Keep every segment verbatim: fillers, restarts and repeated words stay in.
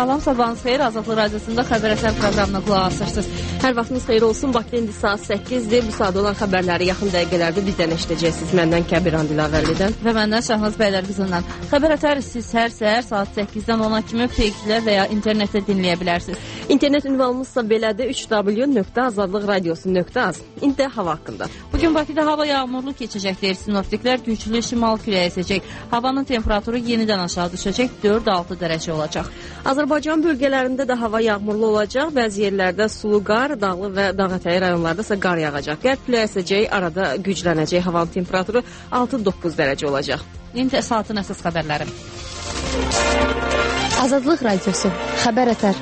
Salam, sabahınız xeyir. Azadlıq Radiosunda Xəbər Əsər proqramına qulaq asırsınız. Hər vaxtınız xeyir olsun. Bakıda indi saat səkkizdir. Bu saat olan xəbərləri yaxın dəqiqələrdə bizdən eşidəcəksiniz. Məndən Kəbiran Dilavərlidən və məndən Şahnaz Bəylərqızından. Xəbər Əsər siz hər səhər saat səkkizdən ona kimi fakelər və ya internetdə dinləyə bilərsiniz. İnternet ünvanımızsa belədir: üç w nöqtə azadlıq radiosu nöqtə az. İndi hava haqqında. Bugün Bakıda hava yağmurlu keçəcək deyir sinoptiklər. Güclü şimal küləyi əsəcək. Havanın temperaturu yenidən aşağı düşəcək. dörd altı dərəcə olacaq. Azərbaycan bölgələrində də hava yağmurlu olacaq. Bəzi yerlərdə sulu qar, dağlı və dağətəyi rayonlarda isə qar yağacaq. Qərb küləyi əsəcək, arada güclənəcək. Havanın temperaturu altı doqquz dərəcə olacaq. İndi saatın əsas xəbərləri. Azadlıq Radiosu Xəbər Ətər.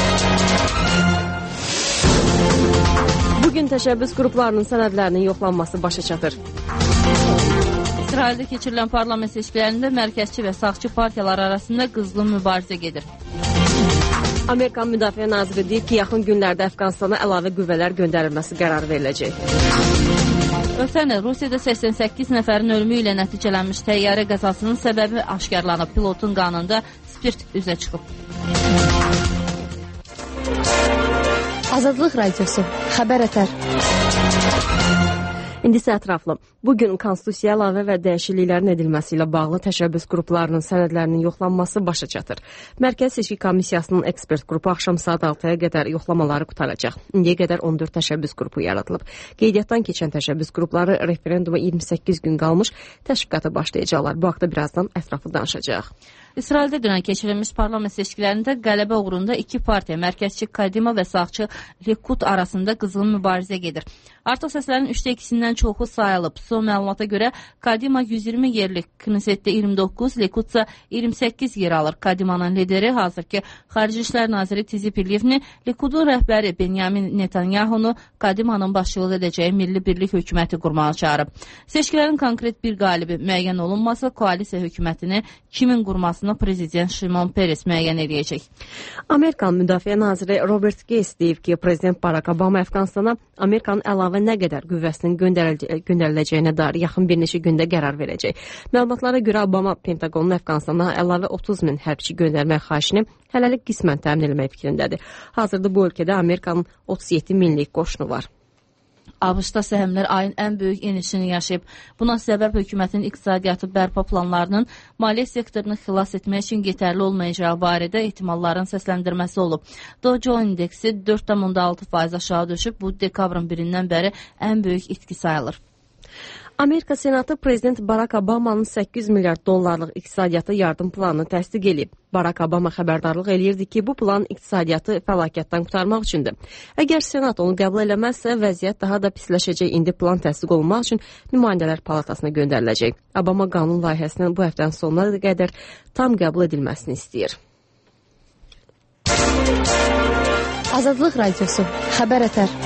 Bugün təşəbbüs qruplarının sənədlərinin yoxlanması başa çatır. İsraildə keçirilən parlament seçkilərində mərkəzçi və sağçı partiyalar arasında qızğın mübarizə gedir. Amerikan Müdafiə Naziri deyir ki, yaxın günlərdə Əfqanistana əlavə qüvvələr göndərilməsi qərarı veriləcək. Ötən il Rusiyada səksən səkkiz nəfərin ölümü ilə nəticələnmiş təyyarə qəzasının səbəbi aşkarlanıb. Pilotun qanında spirt üzə çıxıb. Azadlıq Radiosu Xəbər Ətər. İndi isə ətraflı. Bugün konstitusiya əlavə və dəyişikliklərin edilməsi ilə bağlı təşəbbüs qruplarının sənədlərinin yoxlanması başa çatır. Mərkəz Seçki Komissiyasının ekspert qrupu axşam saat altıya qədər yoxlamaları qutaracaq. İndiyə qədər on dörd təşəbbüs qrupu yaradılıb. Qeydiyyatdan keçən təşəbbüs qrupları referenduma iyirmi səkkiz gün qalmış təşviqata başlayacaqlar. Bu haqda birazdan ətraflı danışacaq. İsraildə dünən keçirilmiş parlament seçkilərində qələbə uğrunda iki partiya, mərkəzçi Kadima və sağçı Likud arasında qızğın mübarizə gedir. Artıq səslərin üçdə ikisindən çoxu sayılıb. Son məlumata görə Kadima yüz iyirmi yerlik, Knessetdə iyirmi doqquz, Likud isə iyirmi səkkiz yer alır. Kadimanın lideri hazırki Xarici İşlər naziri Tzipir Livni, Likudun rəhbəri Benyamin Netanyahunu Kadimanın başçılıq edəcəyi Milli Birlik hökuməti qurmağa çağırıb. Seçkilərin konkret bir qalibi müəyyən olunmasa, koalisiya hökumətini kimin qurmasını prezident Şimon Peres müəyyən edəcək. Amerikan Müdafiə Naziri Robert Gates deyib ki, prezident Barack Obama Əfqanistana Amerikanın əlavə nə qədər qüvvəsinin göndəriləcəyinə dair yaxın bir neçə gündə qərar verəcək. Məlumatlara görə Obama Pentaqonun Əfqanistana əlavə otuz min hərbçi göndərmək xahişini hələlik qismən təmin etmək fikrindədir. Hazırda bu ölkədə Amerikanın otuz yeddi minlik qoşunu var. ABŞ-da səhmlər ayın ən böyük enişini yaşayıb. Buna səbəb hökumətin iqtisadiyyatı bərpa planlarının maliyyə sektorunu xilas etmək üçün yetərli olmayacağı barədə ehtimalların səsləndirməsi olub. Dow Jones indeksi dörd nöqtə altı faiz aşağı düşüb. Bu dekabrın birindən bəri ən böyük itki sayılır. Amerika Senatı prezident Barack Obama'nın səkkiz milyard dollarlıq iqtisadiyyata yardım planını təsdiq edib. Barack Obama xəbərdarlıq eləyirdi ki, bu plan iqtisadiyyatı fəlakətdən qurtarmaq üçündür. Əgər Senat onu qəbul eləməzsə, vəziyyət daha da pisləşəcək. İndi plan təsdiq olunmaq üçün nümayəndələr palatasına göndəriləcək. Obama qanun layihəsinin bu həftənin sonuna qədər tam qəbul edilməsini istəyir. Azadlıq Radiosu Xəbər Ətər.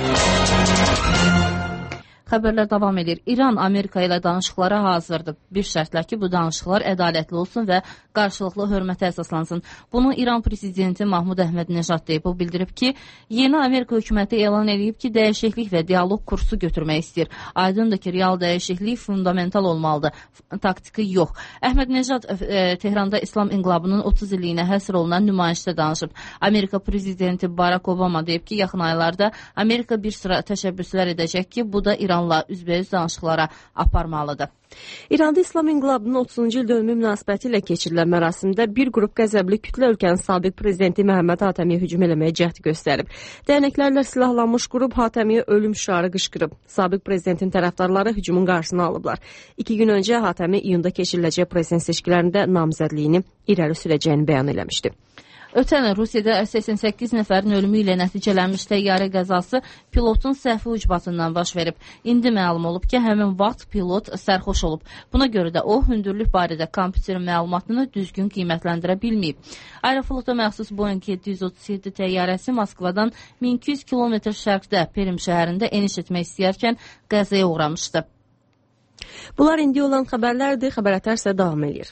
Xəbərlər davam edir. İran Amerika ilə danışıqlara hazırdır. Bir şərtlə ki, bu danışıqlar ədalətli olsun və qarşılıqlı hörmətə əsaslansın. Bunu İran prezidenti Mahmud Əhməd-Neşad deyib. O bildirib ki, yeni Amerika hökuməti elan edib ki, dəyişiklik və dialoq kursu götürmək istəyir. Aydındır ki, real dəyişiklik fundamental olmalıdır, taktiki yox. Əhməd-Neşad e, Tehranda İslam inqilabının otuz illiyinə həsr olunan nümayişdə danışıb. Amerika prezidenti Barack Obama deyib ki, yaxın aylarda Amerika bir sıra təşəbbüslər edəcək ki, bu da İran üzbəüz danışıqlara aparmalıdır. İranda İslam inqilabının otuzuncu il dönümü münasibəti ilə keçirilən mərasimdə bir qrup qəzəbli kütlə ölkənin sabiq prezidenti Məhəmməd Hatəmiyə hücum eləməyə cəhd göstərib. Dəyənəklərlə silahlanmış qrup Hatəmiyə ölüm şüarı qışqırıb. Sabiq prezidentin tərəfdarları hücumun qarşısını alıblar. İki gün öncə Hatəmi iyunda keçiriləcək prezident seçkilərində namizədliyini irəli sürəcəyini bəyan eləmişdi. Ötən il Rusiyada səksən səkkiz nəfərin ölümü ilə nəticələnmiş təyyarə qəzası pilotun səhvi ucbatından baş verib. İndi məlum olub ki, həmin vaxt pilot sərxoş olub. Buna görə də o, hündürlük barədə kompüterin məlumatını düzgün qiymətləndirə bilməyib. Aeroflota məxsus Boeing yeddi yüz otuz yeddi təyyarəsi Moskvadan min iki yüz kilometr şərqdə Perim şəhərində eniş etmək istəyərkən qəzaya uğramışdı. Bunlar indi olan xəbərlərdir. Xəbər Ətər isə davam edir.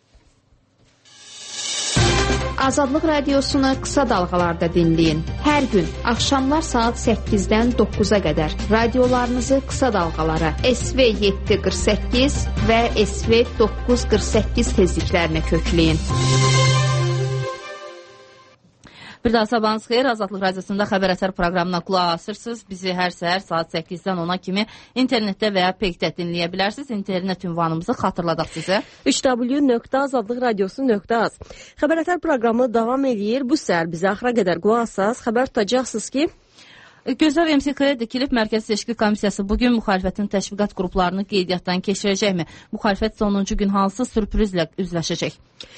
Azadlıq Radiosunu qısa dalğalarda dinləyin. Hər gün axşamlar saat səkkizdən doqquza qədər radiolarınızı qısa dalğalara S V yeddi qırx səkkiz və S V doqquz qırx səkkiz tezliklərinə kökləyin. Bir daha sabahınız xeyir. Azadlıq Radiosunda Xəbər Ətər proqramına qulaq asırsınız. Bizi hər səhər saat səkkizdən ona kimi internetdə və ya peykdə dinləyə bilərsiniz. İnternet ünvanımızı xatırladaq sizə. üç w nöqtə azadlıq radiosu nöqtə az. Xəbər Ətər proqramı davam edir. Bu səhər bizi axıra qədər qulaq asasınız. Xəbər tutacaqsınız ki, Gözəl M S K-yə dikilib Mərkəzi Seçki Komissiyası bugün müxalifətin təşviqat qruplarını qeydiyyatdan keçirəcəkmi? Müxalifət sonuncu gün hansı sürprizlə üzləşəcək?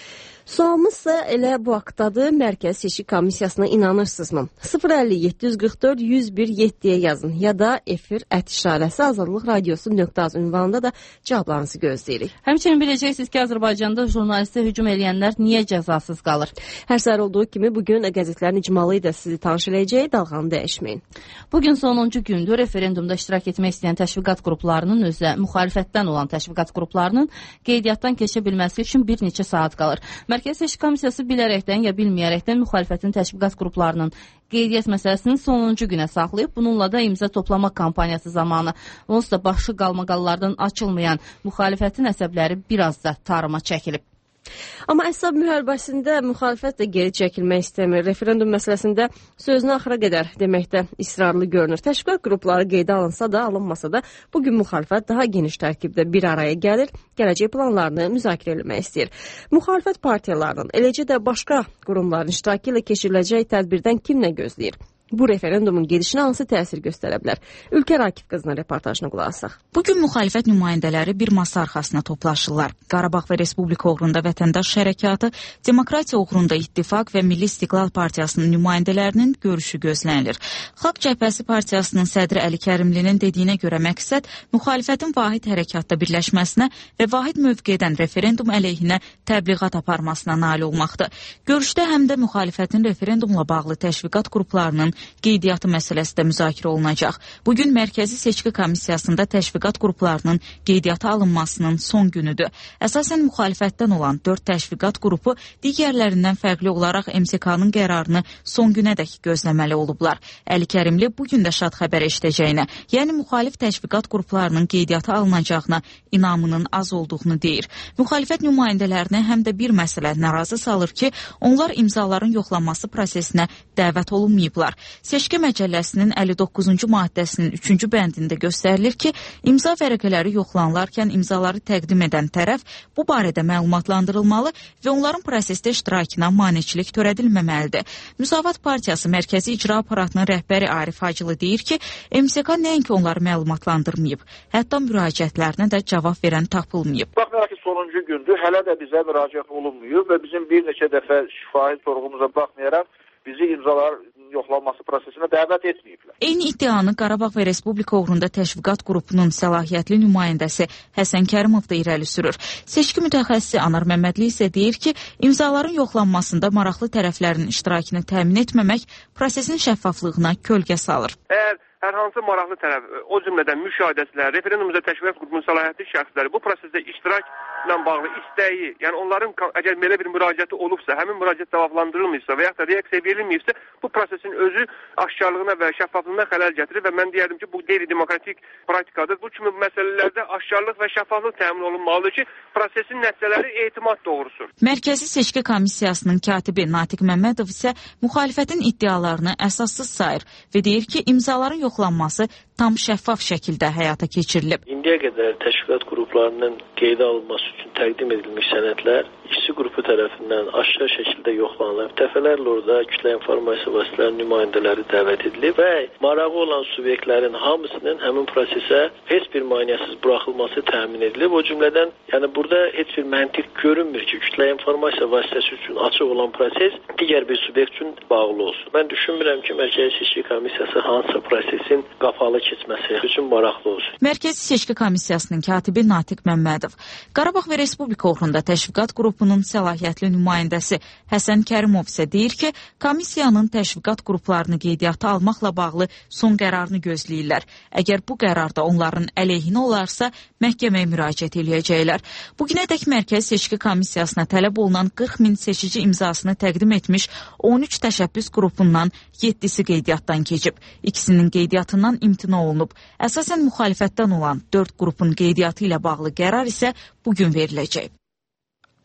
Sualımızsa elə bu haqdadır. Mərkəzi Seçki Komissiyasına inanırsınızmı? sıfır əlli yeddi yüz qırx dörd yüz bir yeddiyə yazın ya da efir ət işarəsi azadlıq radiosu nöqtə az ünvanında da cavablarınızı gözləyirik. Həmçinin biləcəksiniz ki, Azərbaycanda jurnalistə hücum eləyənlər niyə cəzasız qalır? Hər səhər olduğu kimi bugün qəzetlərin icmalı ilə sizi tanış edəcək, dalğanı dəyişməyin. Bugün sonuncu gündür. Referendumda iştirak etmək istəyən təşviqat qruplarının özə müxalifətdən olan təşviqat qruplarının qeydiyyatdan keçə bilməsi üçün bir neçə saat qalır. Mərkəzi Seçki Komissiyası bilərəkdən ya bilməyərəkdən müxalifətin təşviqat qruplarının qeydiyyat məsələsini sonuncu günə saxlayıb, bununla da imza toplama kampaniyası zamanı onsuz da başı qalmaqallardan açılmayan müxalifətin əsəbləri biraz da tarıma çəkilib. Amma əsəb müharibəsində müxalifət də geri çəkilmək istəmir. Referendum məsələsində sözünü axıra qədər deməkdə israrlı görünür. Təşviqat qrupları qeydə alınsa da, alınmasa da bugün müxalifət daha geniş tərkibdə bir araya gəlir, gələcək planlarını müzakirə etmək istəyir. Müxalifət partiyalarının, eləcə də başqa qurumların iştirakı ilə keçiriləcək tədbirdən kim nə gözləyir? Bu referendumun gedişinə hansı təsir göstərə bilər? Ülkər Akif qızının reportajına qulaq asaq. Bugün müxalifət nümayəndələri bir masa arxasına toplaşırlar. Qarabağ və Respublika uğrunda Vətəndaş Hərəkatı, Demokratiya uğrunda İttifaq və Milli İstiqlal Partiyasının nümayəndələrinin görüşü gözlənilir. Xalq Cəbhəsi Partiyasının sədri Əli Kərimlinin dediyinə görə məqsəd müxalifətin vahid hərəkatda birləşməsinə və vahid mövqedən referendum əleyhinə təbliğat aparmasına nail olmaqdır. Görüşdə həm də müxalifətin referendumla bağlı təşviqat qruplarının qeydiyyatı məsələsi də müzakirə olunacaq. Bugün Mərkəzi Seçki Komissiyasında təşviqat qruplarının qeydiyyata alınmasının son günüdür. Əsasən müxalifətdən olan dörd təşviqat qrupu digərlərindən fərqli olaraq M S K-nın qərarını son günədək gözləməli olublar. Əli Kərimli bugün də şad xəbər eşidəcəyinə, yəni müxalif təşviqat qruplarının qeydiyyata alınacağına inamının az olduğunu deyir. Müxalifət nümayəndələrinə həm də bir məsələ narazı salır ki, onlar imzaların yoxlanması prosesinə dəvət olunmayıblar. Seçki məcəlləsinin əlli doqquzuncu maddəsinin üçüncü bəndində göstərilir ki, imza vərəqələri yoxlanılarkən imzaları təqdim edən tərəf bu barədə məlumatlandırılmalı və onların prosesdə iştirakına maneçilik törədilməməlidir. Müsavat Partiyası Mərkəzi İcra Aparatının rəhbəri Arif Hacılı deyir ki, M S K nəinki onları məlumatlandırmayıb, hətta müraciətlərinə də cavab verən tapılmayıb. Baxmayaraq ki, sonuncu gündür, hələ də bizə müraciət olunmuyor və bizim bir neçə dəfə şifahi sorğumuza baxmayaraq bizi imzalar yoxlanması prosesinə dəvət etməyiblər. Eyni iddianı Qarabağ və Respublika uğrunda təşviqat qrupunun səlahiyyətli nümayəndəsi Həsən Kərimov da irəli sürür. Seçki mütəxəssisi Anar Məmmədli isə deyir ki, imzaların yoxlanmasında maraqlı tərəflərin iştirakını təmin etməmək prosesin şəffaflığına kölgə salır. Əgər hər hansı maraqlı tərəf, o cümlədən müşahidəçilər, referendumda təşviqat qrupunun səlahiyyətli şəxsləri bu prosesdə iştirakla bağlı istəyi, yəni onların əgər belə bir müraciəti olubsa, həmin müraciət cavablandırılmırsa və yaxud da reaksiya verilməyibsə, bu prosesin özü aşkarlığına və şəffaflığına xələl gətirir və mən deyərdim ki, bu qeyri-demokratik praktikadır. Bu kimi məsələlərdə aşkarlıq və şəffaflıq təmin olunmalıdır ki, prosesin nəticələri etimad doğursun. Mərkəzi Seçki Komissiyasının katibi Natiq Məmmədov isə müxalifətin iddialarını əsassız sayır və deyir ki, imzaların yoxlanması tam şəffaf şəkildə həyata keçirilib. İndiyə qədər təşviqat qruplarının qeydə alınması üçün təqdim edilmiş sənədlər işçi qrupu tərəfindən aşkar şəkildə yoxlanılıb. Dəfələrlə orada kütlə informasiya vasitələrinin nümayəndələri dəvət edilib və marağı olan subyektlərin hamısının həmin prosesə heç bir maneəsiz buraxılması təmin edilib. O cümlədən, yəni burada heç bir məntiq görünmür ki, kütlə informasiya vasitəsi üçün açıq olan proses digər bir subyekt üçün bağlı olsun. Mən düşünmürəm ki, Mərkəzi Seçki Komissiyası hansısa prosesin qapalı keçməsi üçün maraqlı olsun. Mərkəzi Seçki Komissiyasının katibi Natiq Məmmədov, Qarabağ və Respublika uğrunda təşviqat qrupunun səlahiyyətli nümayəndəsi Həsən Kərimov isə deyir ki, komissiyanın təşviqat qruplarını qeydiyyata almaqla bağlı son qərarını gözləyirlər. Əgər bu qərarda onların əleyhinə olarsa, məhkəməyə müraciət eləyəcəklər. Bugünədək Mərkəzi Seçki Komissiyasına tələb olunan qırx min seçici imzasını təqdim etmiş on üç təşəbbüs qrupundan yeddisi qeydiyyatdan keçib. İkisinin qeydiyyatından imtina olunub. Əsasən müxalifətdən olan dörd qrupun qeydiyyatı ilə bağlı qərar isə bugün veriləcək.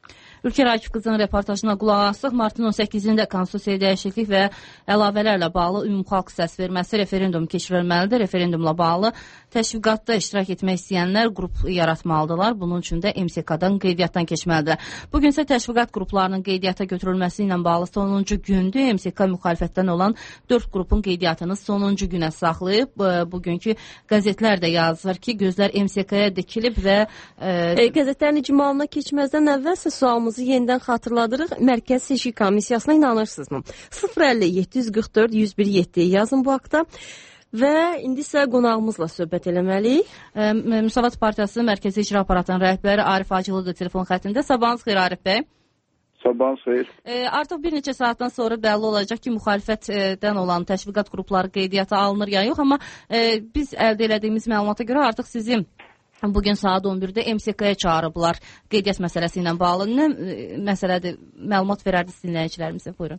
Ülker Akif qızının reportajına qulaq asıq. Martın on səkkizində konstitusiya dəyişiklik və əlavələrlə bağlı ümumxalq səs verməsi referendum keçirilməlidir. Referendumla bağlı təşviqatda iştirak etmək istəyənlər qrup yaratmalıdırlar. Bunun üçün də M S K-dan qeydiyyatdan keçməlidir. Bugün isə təşviqat qruplarının qeydiyyata götürülməsi ilə bağlı sonuncu gündür. M S K müxalifətdən olan dörd qrupun qeydiyyatını sonuncu günə saxlayıb. Bugünkü qəzetlər də yazır ki, gözlər M S K-ya dikilib və e, e, qəzetlərin icmalına keçməzdən əvvəlsə sualımızı yenidən xatırladırıq. Mərkəz Seçki Komissiyasına inanırsınızmı? sıfır əlli yeddi yüz qırx dörd yüz bir yeddi yazın bu haqda. Və indi isə qonağımızla söhbət eləməliyik. E, Müsavat Partiyası Mərkəzi İcra Aparatının rəhbəri Arif Hacılıdır telefon xəttində. Sabahınız xeyir Arif bəy. Sabahınız xeyir. E, artıq bir neçə saatdan sonra bəlli olacaq ki, müxalifətdən olan təşviqat qrupları qeydiyyata alınır ya yox, amma e, biz əldə elədiyimiz məlumata görə artıq sizin bugün saat on birdə M S K-ya çağırıblar qeydiyyat məsələsi ilə bağlı. Nə e, məsələdir? Məlumat verərdiniz dinləyicilərimizə. Buyurun.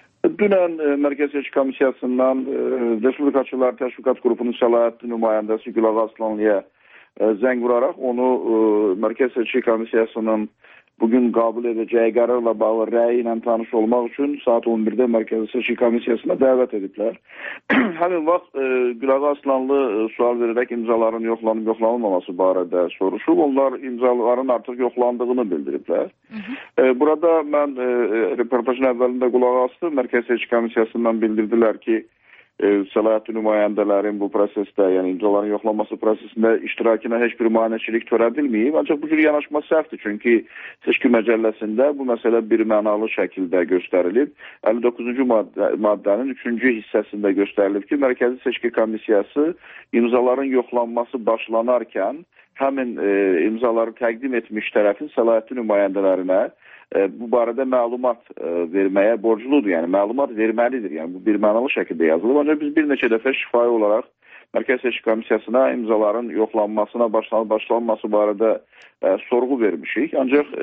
Dünən e, Mərkəz Seçki Komissiyasından e, Respublikaçılar Təşviqat Qrupunun səlahiyyətli nümayəndəsi Gülağa Aslanlıya e, zəng vuraraq onu e, Mərkəz Seçki Komissiyasının bugün qəbul edəcəyi qərarla bağlı rəyi ilə tanış olmaq üçün saat on birdə Mərkəzi Seçki Komissiyasına dəvət ediblər. Həmin vaxt e, Gülağa Aslanlı e, sual verərək imzaların yoxlanıb yoxlanılmaması barədə soruşub. Onlar imzaların artıq yoxlandığını bildiriblər. Hı -hı. E, burada mən e, reportajın əvvəlində qulaq asdım. Mərkəzi Seçki Komissiyasından bildirdilər ki, E, səlahiyyətli nümayəndələrin bu prosesdə, yəni imzaların yoxlanması prosesində iştirakına heç bir maneçilik törədilməyib. Ancaq bu cür yanaşma səhvdir. Çünki seçki məcəlləsində bu məsələ bir mənalı şəkildə göstərilib. əlli doqquzuncu maddə, maddənin üçüncü hissəsində göstərilib ki, Mərkəzi Seçki Komissiyası imzaların yoxlanması başlanarkən həmin e, imzaları təqdim etmiş tərəfin səlahiyyətli nümayəndələrinə bu barədə məlumat verməyə borcludur, yəni məlumat verməlidir. Yəni bu bir mənalı şəkildə yazılıb. Ancaq biz bir neçə dəfə şifahi olaraq Mərkəzi Seçki Komissiyasına imzaların yoxlanmasına başlanması barədə e, sorğu vermişik. Ancaq e,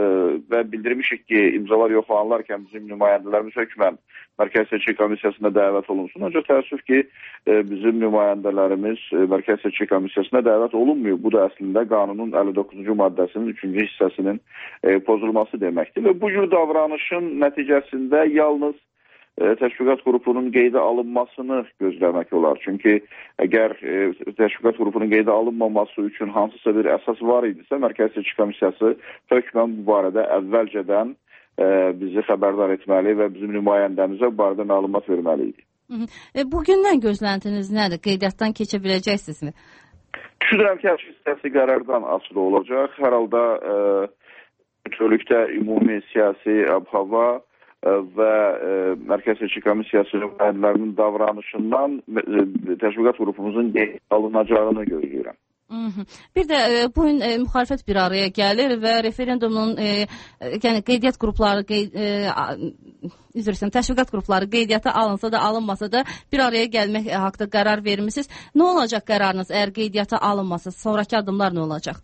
və bildirmişik ki, imzalar yoxlanılarkən bizim nümayəndələrimiz hökmən Mərkəzi Seçki Komissiyasına dəvət olunsun. Ancaq təəssüf ki, e, bizim nümayəndələrimiz e, Mərkəzi Seçki Komissiyasına dəvət olunmuyor. Bu da əslində qanunun əlli doqquzuncu maddəsinin üçüncü hissəsinin e, pozulması deməkdir. Və bu cür davranışın nəticəsində yalnız təşviqat qrupunun qeydə alınmasını gözləmək olar. Çünki əgər e, təşviqat qrupunun qeydə alınmaması üçün hansısa bir əsas var idisə, Mərkəzi Seçki Komissiyası hökmən bu barədə əvvəlcədən e, bizi xəbərdar etməli və bizim nümayəndəmizə bu barədə məlumat verməli idi. E, bugündən gözləntiniz nədir? Qeydiyyatdan keçə biləcəksinizmi? Düşünürəm ki, hissəsi qərardan asılı olacaq. Hər halda e, bütövlükdə ümumi siyasi ab-hava və e, Mərkəzi Seçki Komissiyası nümayəndələrinin davranışından e, təşviqat qrupumuzun alınacağını gözləyirəm. Bir də e, bu gün e, müxalifət bir araya gəlir və referendumun e, yəni qeydiyyat qrupları qeyd, e, üzr istəyirəm, təşviqat qrupları qeydiyyata alınsa da alınmasa da bir araya gəlmək haqqında qərar vermisiniz. Nə olacaq qərarınız əgər qeydiyyata alınmasa? Sonrakı addımlar nə olacaq?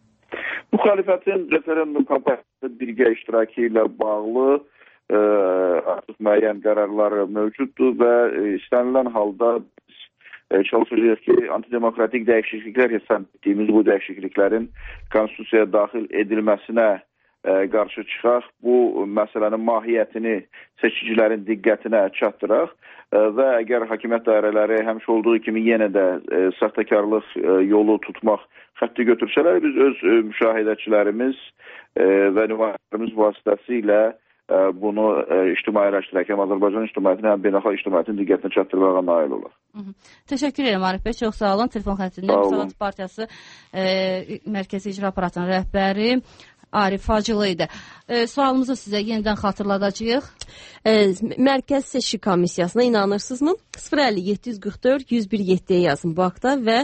Müxalifətin referendum kampaniyasında birgə iştirakı ilə bağlı e, artıq müəyyən qərarları mövcuddur və e, istənilən halda e, çalışacağıq ki, antidemokratik dəyişikliklər hesab etdiyimiz bu dəyişikliklərin konstitusiyaya daxil edilməsinə e, qarşı çıxaq. Bu məsələnin mahiyyətini seçicilərin diqqətinə çatdıraq e, və əgər hakimiyyət dairələri həmişə olduğu kimi yenə də e, saxtakarlıq e, yolu tutmaq xətti götürsələr, biz öz e, müşahidəçilərimiz e, və nümayəndələrimiz vasitəsilə bunu e, ictimailəşdirək, həm Azərbaycan ictimaiyyətinin, həm beynəlxalq ictimaiyyətin diqqətinə çatdırmağa nail olaq. Hı -hı. Təşəkkür edirəm Arif bəy, çox sağ olun. Telefon xəttində Müsavat Partiyası e, Mərkəzi İcra Aparatının rəhbəri Arif Hacılı idi. E, sualımızı sizə yenidən xatırladacağıq. E, Mərkəz Seçki Komissiyasına inanırsınızmı? sıfır əlli yeddi yüz qırx dörd yüz bir yeddiyə yazın bu haqda və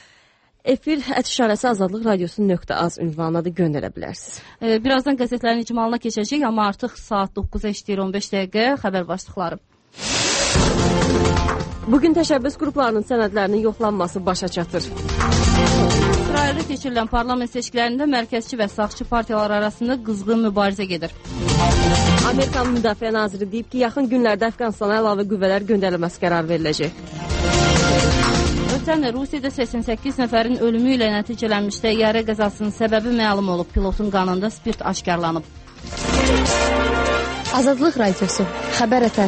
Efir ət işarəsi azadlıq radiosu nöqtə az ünvanına da göndərə bilərsiniz. E, birazdan qəzetlərin icmalına keçəcək, amma artıq saat doqquza işləyir on beş dəqiqə xəbər başlıqları. Bugün təşəbbüs qruplarının sənədlərinin yoxlanması başa çatır. İsraildə keçirilən parlament seçkilərində mərkəzçi və sağçı partiyalar arasında qızğın mübarizə gedir. Amerikan Müdafiə Naziri deyib ki, yaxın günlərdə Əfqanistana əlavə qüvvələr göndərilməsi qərar veriləcək. Ötən Rusiyada səksən səkkiz nəfərin ölümü ilə nəticələnmiş təyyarə qəzasının səbəbi məlum olub. Pilotun qanında spirt aşkarlanıb. Azadlıq Radiosu. Xəbər ətər.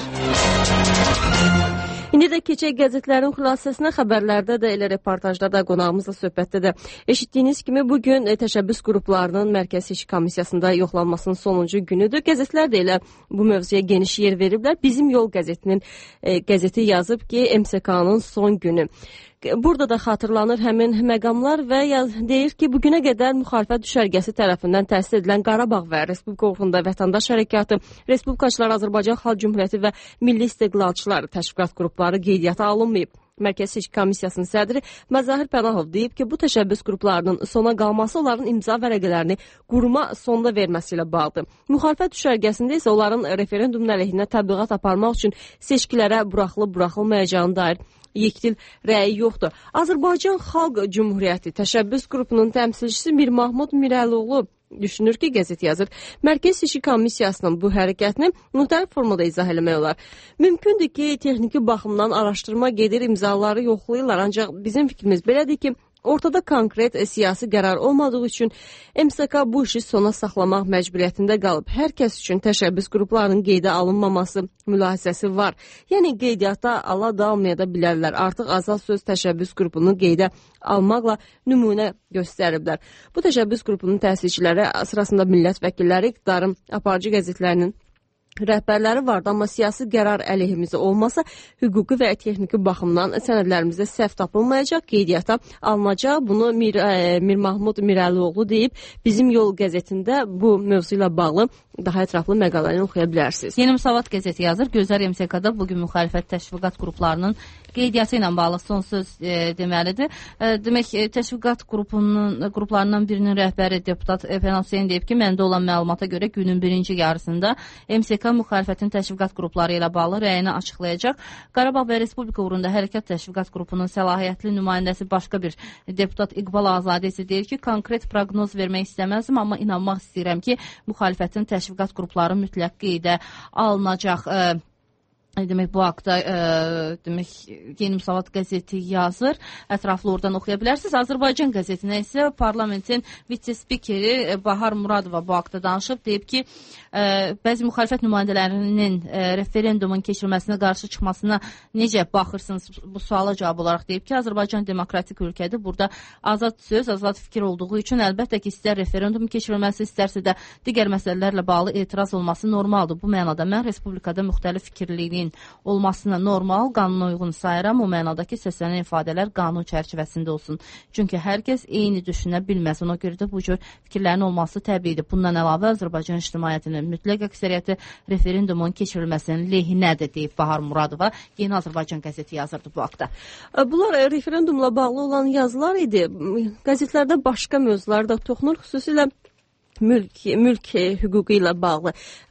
İndi də keçək qəzetlərin xülasəsinə. Xəbərlərdə də, elə reportajlarda, qonağımızla söhbətdə də eşitdiyiniz kimi bugün təşəbbüs qruplarının Mərkəzi Seçki Komissiyasında yoxlanmasının sonuncu günüdür. Qəzetlər də elə bu mövzuya geniş yer veriblər. Bizim Yol qəzetinin e, qəzeti yazıb ki, M S K-nın son günü. Burada da xatırlanır həmin məqamlar və yaz, deyir ki, bugünə qədər müxalifət düşərgəsi tərəfindən təsis edilən Qarabağ və Respublika uğrunda vətəndaş hərəkatı, Respublikaçılar, Azərbaycan Xalq Cümhuriyyəti və Milli İstiqlalçılar təşviqat qrupları qeydiyyata alınmayıb. Mərkəzi Seçki Komissiyasının sədri Məzahir Pənahov deyib ki, bu təşəbbüs qruplarının sona qalması onların imza vərəqələrini quruma sonda verməsi ilə bağlıdır. Müxalifət düşərgəsində isə onların referendumun əleyhinə təbliğat aparmaq üçün seçkilərə buraxılıb-buraxılmayacağına dair yekdil rəyi yoxdur. Azərbaycan Xalq Cümhuriyyəti təşəbbüs qrupunun təmsilçisi Mir Mahmud Mirəloğlu düşünür ki, qəzet yazır, Mərkəzi Seçki Komissiyasının bu hərəkətini müxtəlif formada izah eləmək olar. Mümkündür ki, texniki baxımdan araşdırma gedir, imzaları yoxlayırlar, ancaq bizim fikrimiz belədir ki, ortada konkret e, siyasi qərar olmadığı üçün M S K bu işi sona saxlamaq məcburiyyətində qalıb. Hər kəs üçün təşəbbüs qruplarının qeydə alınmaması mülahizəsi var. Yəni qeydiyyata ala da almaya da bilərlər. Artıq azad söz təşəbbüs qrupunu qeydə almaqla nümunə göstəriblər. Bu təşəbbüs qrupunun təsisçiləri sırasında millət vəkilləri, iqtidarın aparıcı qəzetlərinin rəhbərləri vardı, amma siyasi qərar əleyhimizə olmasa, hüquqi və texniki baxımdan sənədlərimizdə səhv tapılmayacaq, qeydiyyata alınacaq. Bunu Mir, ə, Mir Mahmud Mirəloğlu deyib. Bizim Yol qəzetində bu mövzu ilə bağlı daha ətraflı məqaləni oxuya bilərsiniz. Yeni Müsavat qəzeti yazır. Gözəl M S K-da bugün müxalifət təşviqat qruplarının qeydiyyatı ilə bağlı son söz e, deməlidir. E, demək, e, təşviqat qrupunun qruplarından birinin rəhbəri deputat Fənal Hüseyn deyib ki, məndə olan məlumata görə günün birinci yarısında M S K müxalifətin təşviqat qrupları ilə bağlı rəyini açıqlayacaq. Qarabağ və Respublika uğrunda hərəkat təşviqat qrupunun səlahiyyətli nümayəndəsi başqa bir deputat İqbal Azadə isə deyir ki, konkret proqnoz vermək istəməzdim, amma inanmaq istəyirəm ki, müxalifətin təşviqat qrupları mütləq qeydə alınacaq. E, Demək, bu haqda e, demək, Yeni Müsavat qəzeti yazır. Ətraflı oradan oxuya bilərsiniz. Azərbaycan qəzetinə isə parlamentin vitse-spikeri Bahar Muradova bu haqda danışıb. Deyib ki, e, bəzi müxalifət nümayəndələrinin e, referendumun keçirilməsinə qarşı çıxmasına necə baxırsınız bu suala cavab olaraq deyib ki, Azərbaycan demokratik ölkədir. Burada azad söz, azad fikir olduğu üçün əlbəttə ki, istər referendum keçirilməsi, istərsə də digər məsələlərlə bağlı etiraz olması normaldır. Bu mənada mən Respublikada müxtəlif fikirliliyin olmasına normal, qanuna uyğun sayıram. O mənadakı səslənən ifadələr qanun çərçivəsində olsun. Çünki hər kəs eyni düşünə bilməz. Ona görə də bu cür fikirlərin olması təbiidir. Bundan əlavə Azərbaycan ictimaiyyətinin mütləq əksəriyyəti referendumun keçirilməsinin lehinədir, deyib Bahar Muradova. Yeni Azərbaycan qəzeti yazırdı bu haqda. Bunlar referendumla bağlı olan yazılar idi. Qəzetlərdə başqa mövzular da toxunur, xüsusilə mülk, mülk hüququ ilə bağlı.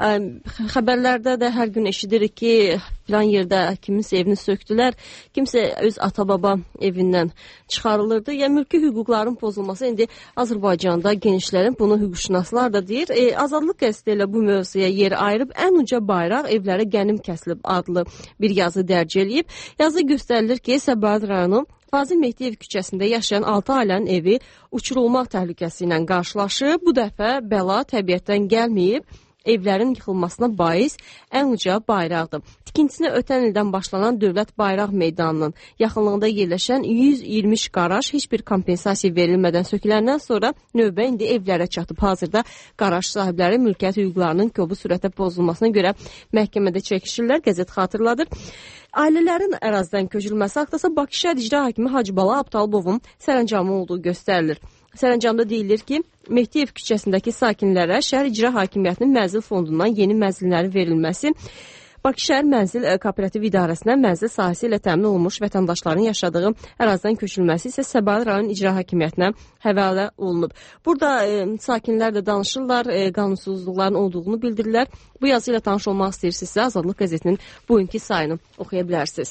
Xəbərlərdə də hər gün eşidirik ki, filan yerdə kiminsə evini söktülər, kimsə öz ata-baba evindən çıxarılırdı. Yəni, mülki hüquqların pozulması indi Azərbaycanda genişlənib, bunu hüquqşünaslar da deyir. E, Azadlıq qəzeti ilə bu mövzuya yer ayırıb, ən uca bayraq evlərə qənim kəsilib adlı bir yazı dərc eləyib. Yazı göstərilir ki, Səbəd rayonu Fazil Mehdiyev küçəsində yaşayan altı ailənin evi uçurulmaq təhlükəsi ilə qarşılaşıb. Bu dəfə bəla təbiətdən gəlməyib, evlərin yıxılmasına bais ən uca bayraqdır. Tikintisinə ötən ildən başlanan Dövlət Bayraq Meydanının yaxınlığında yerləşən yüz iyirmi qaraj heç bir kompensasiya verilmədən söküləndən sonra növbə indi evlərə çatıb. Hazırda qaraj sahibləri mülkiyyət hüquqlarının kobud sürətə pozulmasına görə məhkəmədə çəkişirlər, qəzet xatırladır. Ailələrin ərazidən köçürülməsi haqqdasa Bakı şəhər icra hakimi Hacıbala Abtalbovun sərəncamı olduğu göstərilir. Sərəncamda deyilir ki, Mehdiyev küçəsindəki sakinlərə şəhər icra hakimiyyətinin mənzil fondundan yeni mənzillərin verilməsi, Bakı şəhər mənzil kooperativ idarəsinə mənzil sahəsi ilə təmin olunmuş vətəndaşların yaşadığı ərazidən köçürülməsi isə Səbail rayon icra hakimiyyətinə həvalə olunub. Burada e, sakinlər də danışırlar, e, qanunsuzluqların olduğunu bildirirlər. Bu yazı ilə tanış olmaq istəyirsinizsə, Azadlıq qəzetinin bugünkü sayını oxuya bilərsiniz.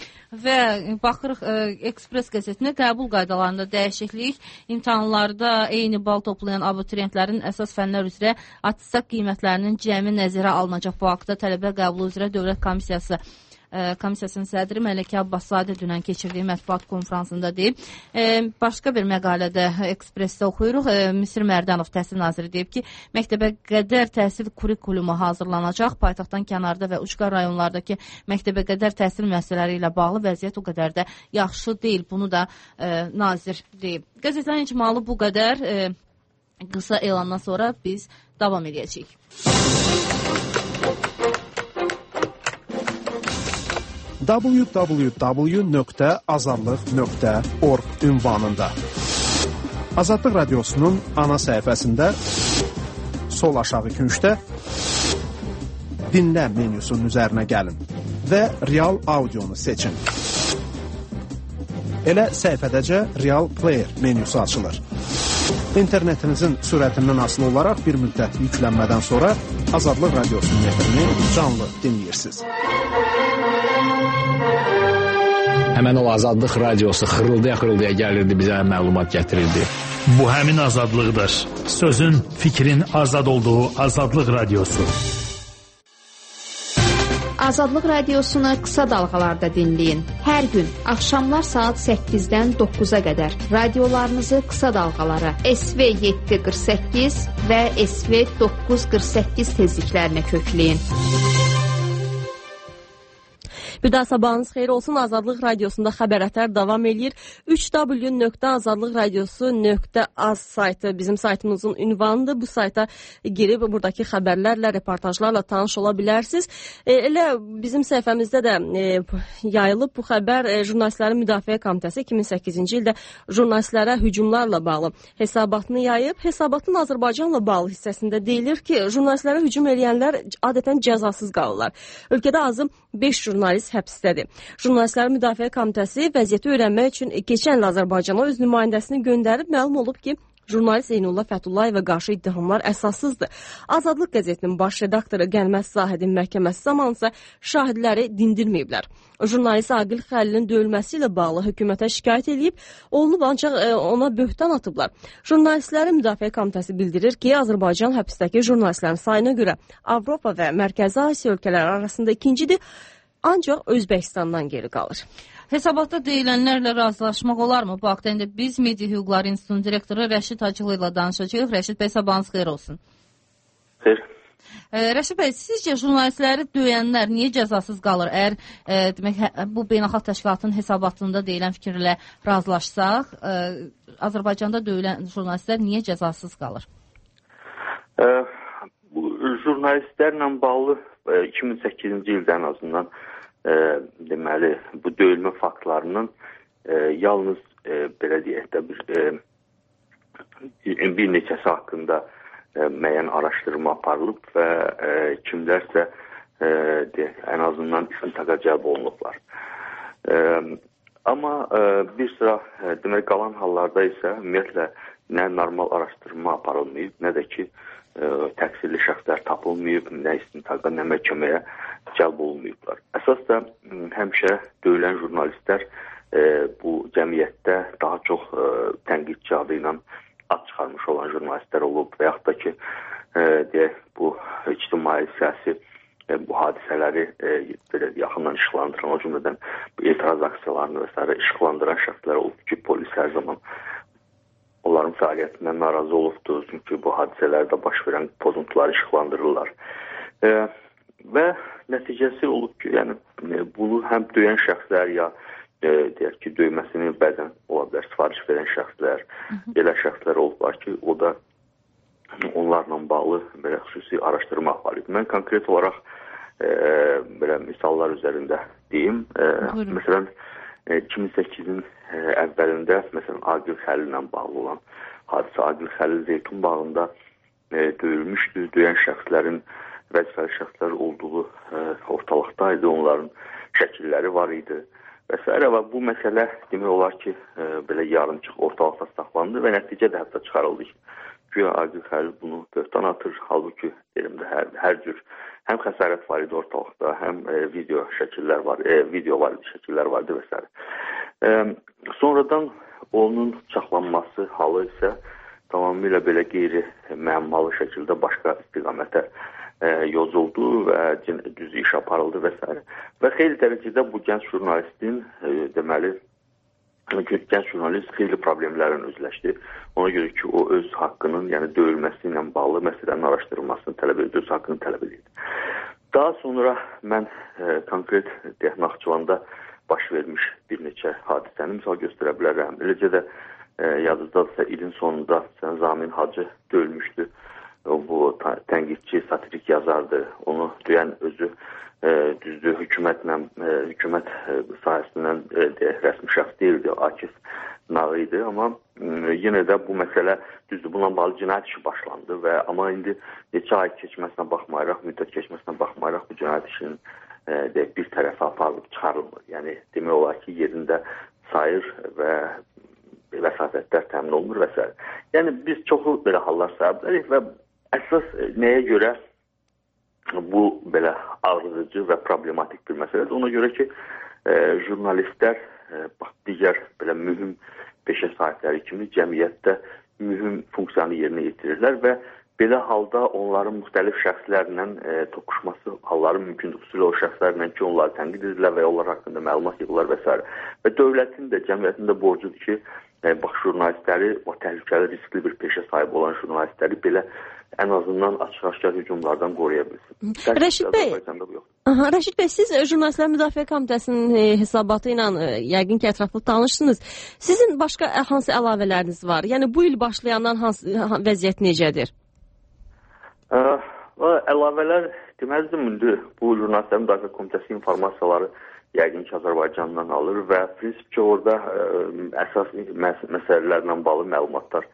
Və baxırıq e, Ekspres qəzetinə qəbul qaydalarında dəyişiklik, imtahanlarda eyni bal toplayan abituriyentlərin əsas fənlər üzrə attestat qiymətlərinin cəmi nəzərə alınacaq. Bu haqda tələbə qəbulu üzrə Dövlət Komissiyası Komissiyasının sədri Mələkə Abbaszadə dünən keçirdiyi mətbuat konfransında deyib. Başqa bir məqalədə Ekspresdə oxuyuruq. Misir Mərdanov təhsil naziri deyib ki, məktəbə qədər təhsil kurikulumu hazırlanacaq. Paytaxtdan kənarda və ucqar rayonlardakı məktəbə qədər təhsil müəssisələri ilə bağlı vəziyyət o qədər də yaxşı deyil. Bunu da e, nazir deyib. Qəzetlərin icmalı bu qədər. E, qısa elandan sonra biz davam edəcəyik. w w w nöqtə azadlıq nöqtə org ünvanında Azadlıq Radiosunun ana səhifəsində sol aşağı küncdə dinlə menyusunun üzərinə gəlin və real audionu seçin. Elə səhifədəcə Real Player menyusu açılır. İnternetinizin sürətindən asılı olaraq bir müddət yüklənmədən sonra Azadlıq Radiosunun efrini canlı dinləyirsiniz. Həmən o Azadlıq Radiosu xırıldaya-xırıldaya gəlirdi, bizə məlumat gətirirdi. Bu həmin azadlıqdır. Sözün, fikrin azad olduğu Azadlıq Radiosu. Azadlıq Radiosunu qısa dalğalarda dinləyin. Hər gün axşamlar saat səkkizdən doqquza qədər radiolarınızı qısa dalğalara S V yeddi qırx səkkiz və S V doqquz qırx səkkiz tezliklərinə kökləyin. Bir daha sabahınız xeyir olsun. Azadlıq Radiosunda xəbər ətər davam edir. üç w nöqtə azadlıq radiosu nöqtə az saytı bizim saytımızın ünvanıdır. Bu sayta girib buradakı xəbərlərlə, reportajlarla tanış ola bilərsiniz. E, elə bizim səhifəmizdə də e, yayılıb bu xəbər e, Jurnalistlərin Müdafiə Komitəsi iki min səkkizinci ildə jurnalistlərə hücumlarla bağlı hesabatını yayıb. Hesabatın Azərbaycanla bağlı hissəsində deyilir ki, jurnalistlərə hücum edənlər adətən cəzasız qalırlar. Ölkədə azı beş jurnalist həbsdədir. Jurnalistlərin Müdafiə Komitəsi vəziyyəti öyrənmək üçün keçən il Azərbaycana öz nümayəndəsini göndərib, məlum olub ki, jurnalist Zeynullah Fətullayeva qarşı ittihamlar əsassızdır. Azadlıq qəzetinin baş redaktoru Gəlməz Zahidin məhkəməsi zamanısa şahidləri dindirməyiblər. Jurnalist Aqil Xəlilin döyülməsi ilə bağlı hökumətə şikayət edib, olunub ancaq ona böhtan atıblar. Jurnalistlərin Müdafiə Komitəsi bildirir ki, Azərbaycan həbsdəki jurnalistlərin sayına görə Avropa və Mərkəzi Asiya ölkələri arasında ikincidir, ancaq Özbəkistandan geri qalır. Hesabatda deyilənlərlə razılaşmaq olarmı? Bu haqda indi biz Media Hüquqları İnstitutunun direktoru Rəşid Hacılı ilə danışacağıq. Rəşid bəy, sabahınız xeyir olsun. Xeyr. E, Rəşid bəy, sizcə jurnalistləri döyənlər niyə cəzasız qalır? Əgər e, demək, bu beynəlxalq təşkilatın hesabatında deyilən fikirlə razılaşsaq, e, Azərbaycanda döyülən jurnalistlər niyə cəzasız qalır? E, bu jurnalistlərlə bağlı e, iki min səkkizinci ildə ən azından E, deməli, bu döyülmə faktlarının e, yalnız e, belə deyək də bir, e, bir neçəsi haqqında e, müəyyən araşdırma aparılıb və e, kimlərsə e, deyək, ən azından istintaqa cəlb olunublar. E, amma e, bir sıra e, demək, qalan hallarda isə ümumiyyətlə nə normal araşdırma aparılmayıb, nə də ki e, təqsirli şəxslər tapılmayıb, nə istintaqa, nə məhkəməyə cəlb olunmayıblar. Əsas da həmişə döyülən jurnalistlər e, bu cəmiyyətdə daha çox e, tənqidçi adı ilə ad çıxarmış olan jurnalistlər olub və yaxud da ki, e, deyək, bu ictimai siyasi e, bu hadisələri e, belə yaxından işıqlandıran, o cümlədən bu etiraz aksiyalarını və s. işıqlandıran şəxslər olub ki, polis hər zaman onların fəaliyyətindən narazı olubdur, çünki bu hadisələrdə baş verən pozuntuları işıqlandırırlar. E, Və nəticəsi olub ki, yəni bunu həm döyən şəxslər ya e, deyək ki, döyməsini bəzən ola bilər sifariş verən şəxslər, elə şəxslər olublar ki, o da onlarla bağlı belə xüsusi araşdırma aparıb. Mən konkret olaraq e, belə misallar üzərində deyim. E, məsələn, e, iki min səkkizin e, əvvəlində məsələn Aqil Xəlil ilə bağlı olan hadisə, Aqil Xəlil Zeytun bağında e, döyülmüşdü. Döyən şəxslərin vəzifəli şəxslər olduğu e, ortalıqdaydı, onların şəkilləri var idi və s. Və bu məsələ demək olar ki, e, belə yarımçıq ortalıqda saxlandı və nəticə də hətta çıxarıldı ki, güya Aqil Xəlil bunu böhtan atır, halbuki deyim də hər, hər cür həm xəsarət var idi ortalıqda, həm e, video şəkillər var, e, video var idi, şəkillər vardı və s. E, sonradan onun çaxlanması halı isə tamamilə belə qeyri-məmmalı şəkildə başqa istiqamətə yozuldu və düz iş aparıldı və s. Və xeyli dərəcədə bu gənc jurnalistin deməli gənc jurnalist xeyli problemlərlə üzləşdi. Ona görə ki, o öz haqqının, yəni döyülməsi ilə bağlı məsələnin araşdırılmasını tələb edir, öz haqqını tələb edir. Daha sonra mən e, konkret Naxçıvanda baş vermiş bir neçə hadisəni misal göstərə bilərəm. Eləcə də e, yadınızdadırsa ilin sonunda Zamin Hacı döyülmüşdü. O, bu tənqidçi, satirik yazardı. Onu döyən özü e, düzdür, hökumətlə, e, hökumət e, sahəsindən e, de, rəsmi şəxs deyildi, Akif Nağı idi. Amma e, yenə də bu məsələ düzdür, bununla bağlı cinayət işi başlandı və amma indi neçə ay keçməsinə baxmayaraq, müddət keçməsinə baxmayaraq bu cinayət işinin e, de, bir tərəfə aparılıb çıxarılmır. Yəni demək olar ki, yerində sayır və vəsatətlər təmin olunur və s. Yəni biz çoxu belə hallar sayı bilərik və əsas nəyə görə bu belə ağrıdıcı və problematik bir məsələdir. Ona görə ki, e, jurnalistlər e, bax, digər belə mühüm peşə sahibləri kimi cəmiyyətdə mühüm funksiyanı yerinə yetirirlər və belə halda onların müxtəlif şəxslərlə e, toqquşması halları mümkündür. Xüsusilə o şəxslərlə ki, onları tənqid edirlər və onlar haqqında məlumat yığırlar və s. Və dövlətin də, cəmiyyətin də borcudur ki, e, bax, jurnalistləri, o təhlükəli, riskli bir peşə sahibi olan jurnalistləri belə ən azından açıq-aşkar hücumlardan qoruya bilsin. Rəşid bəy, aha, Rəşid bəy, siz Jurnalistlər Müdafiə Komitəsinin e, hesabatı ilə e, yəqin ki, ətraflı tanışsınız. Sizin başqa hansı əlavələriniz var? Yəni bu il başlayandan hansı vəziyyət necədir? Ə, əlavələr deməzdim, indi bu Jurnalistlər Müdafiə Komitəsi informasiyaları yəqin ki, Azərbaycandan alır və prinsipcə orada ə, əsas məs məsələlərlə bağlı məlumatlar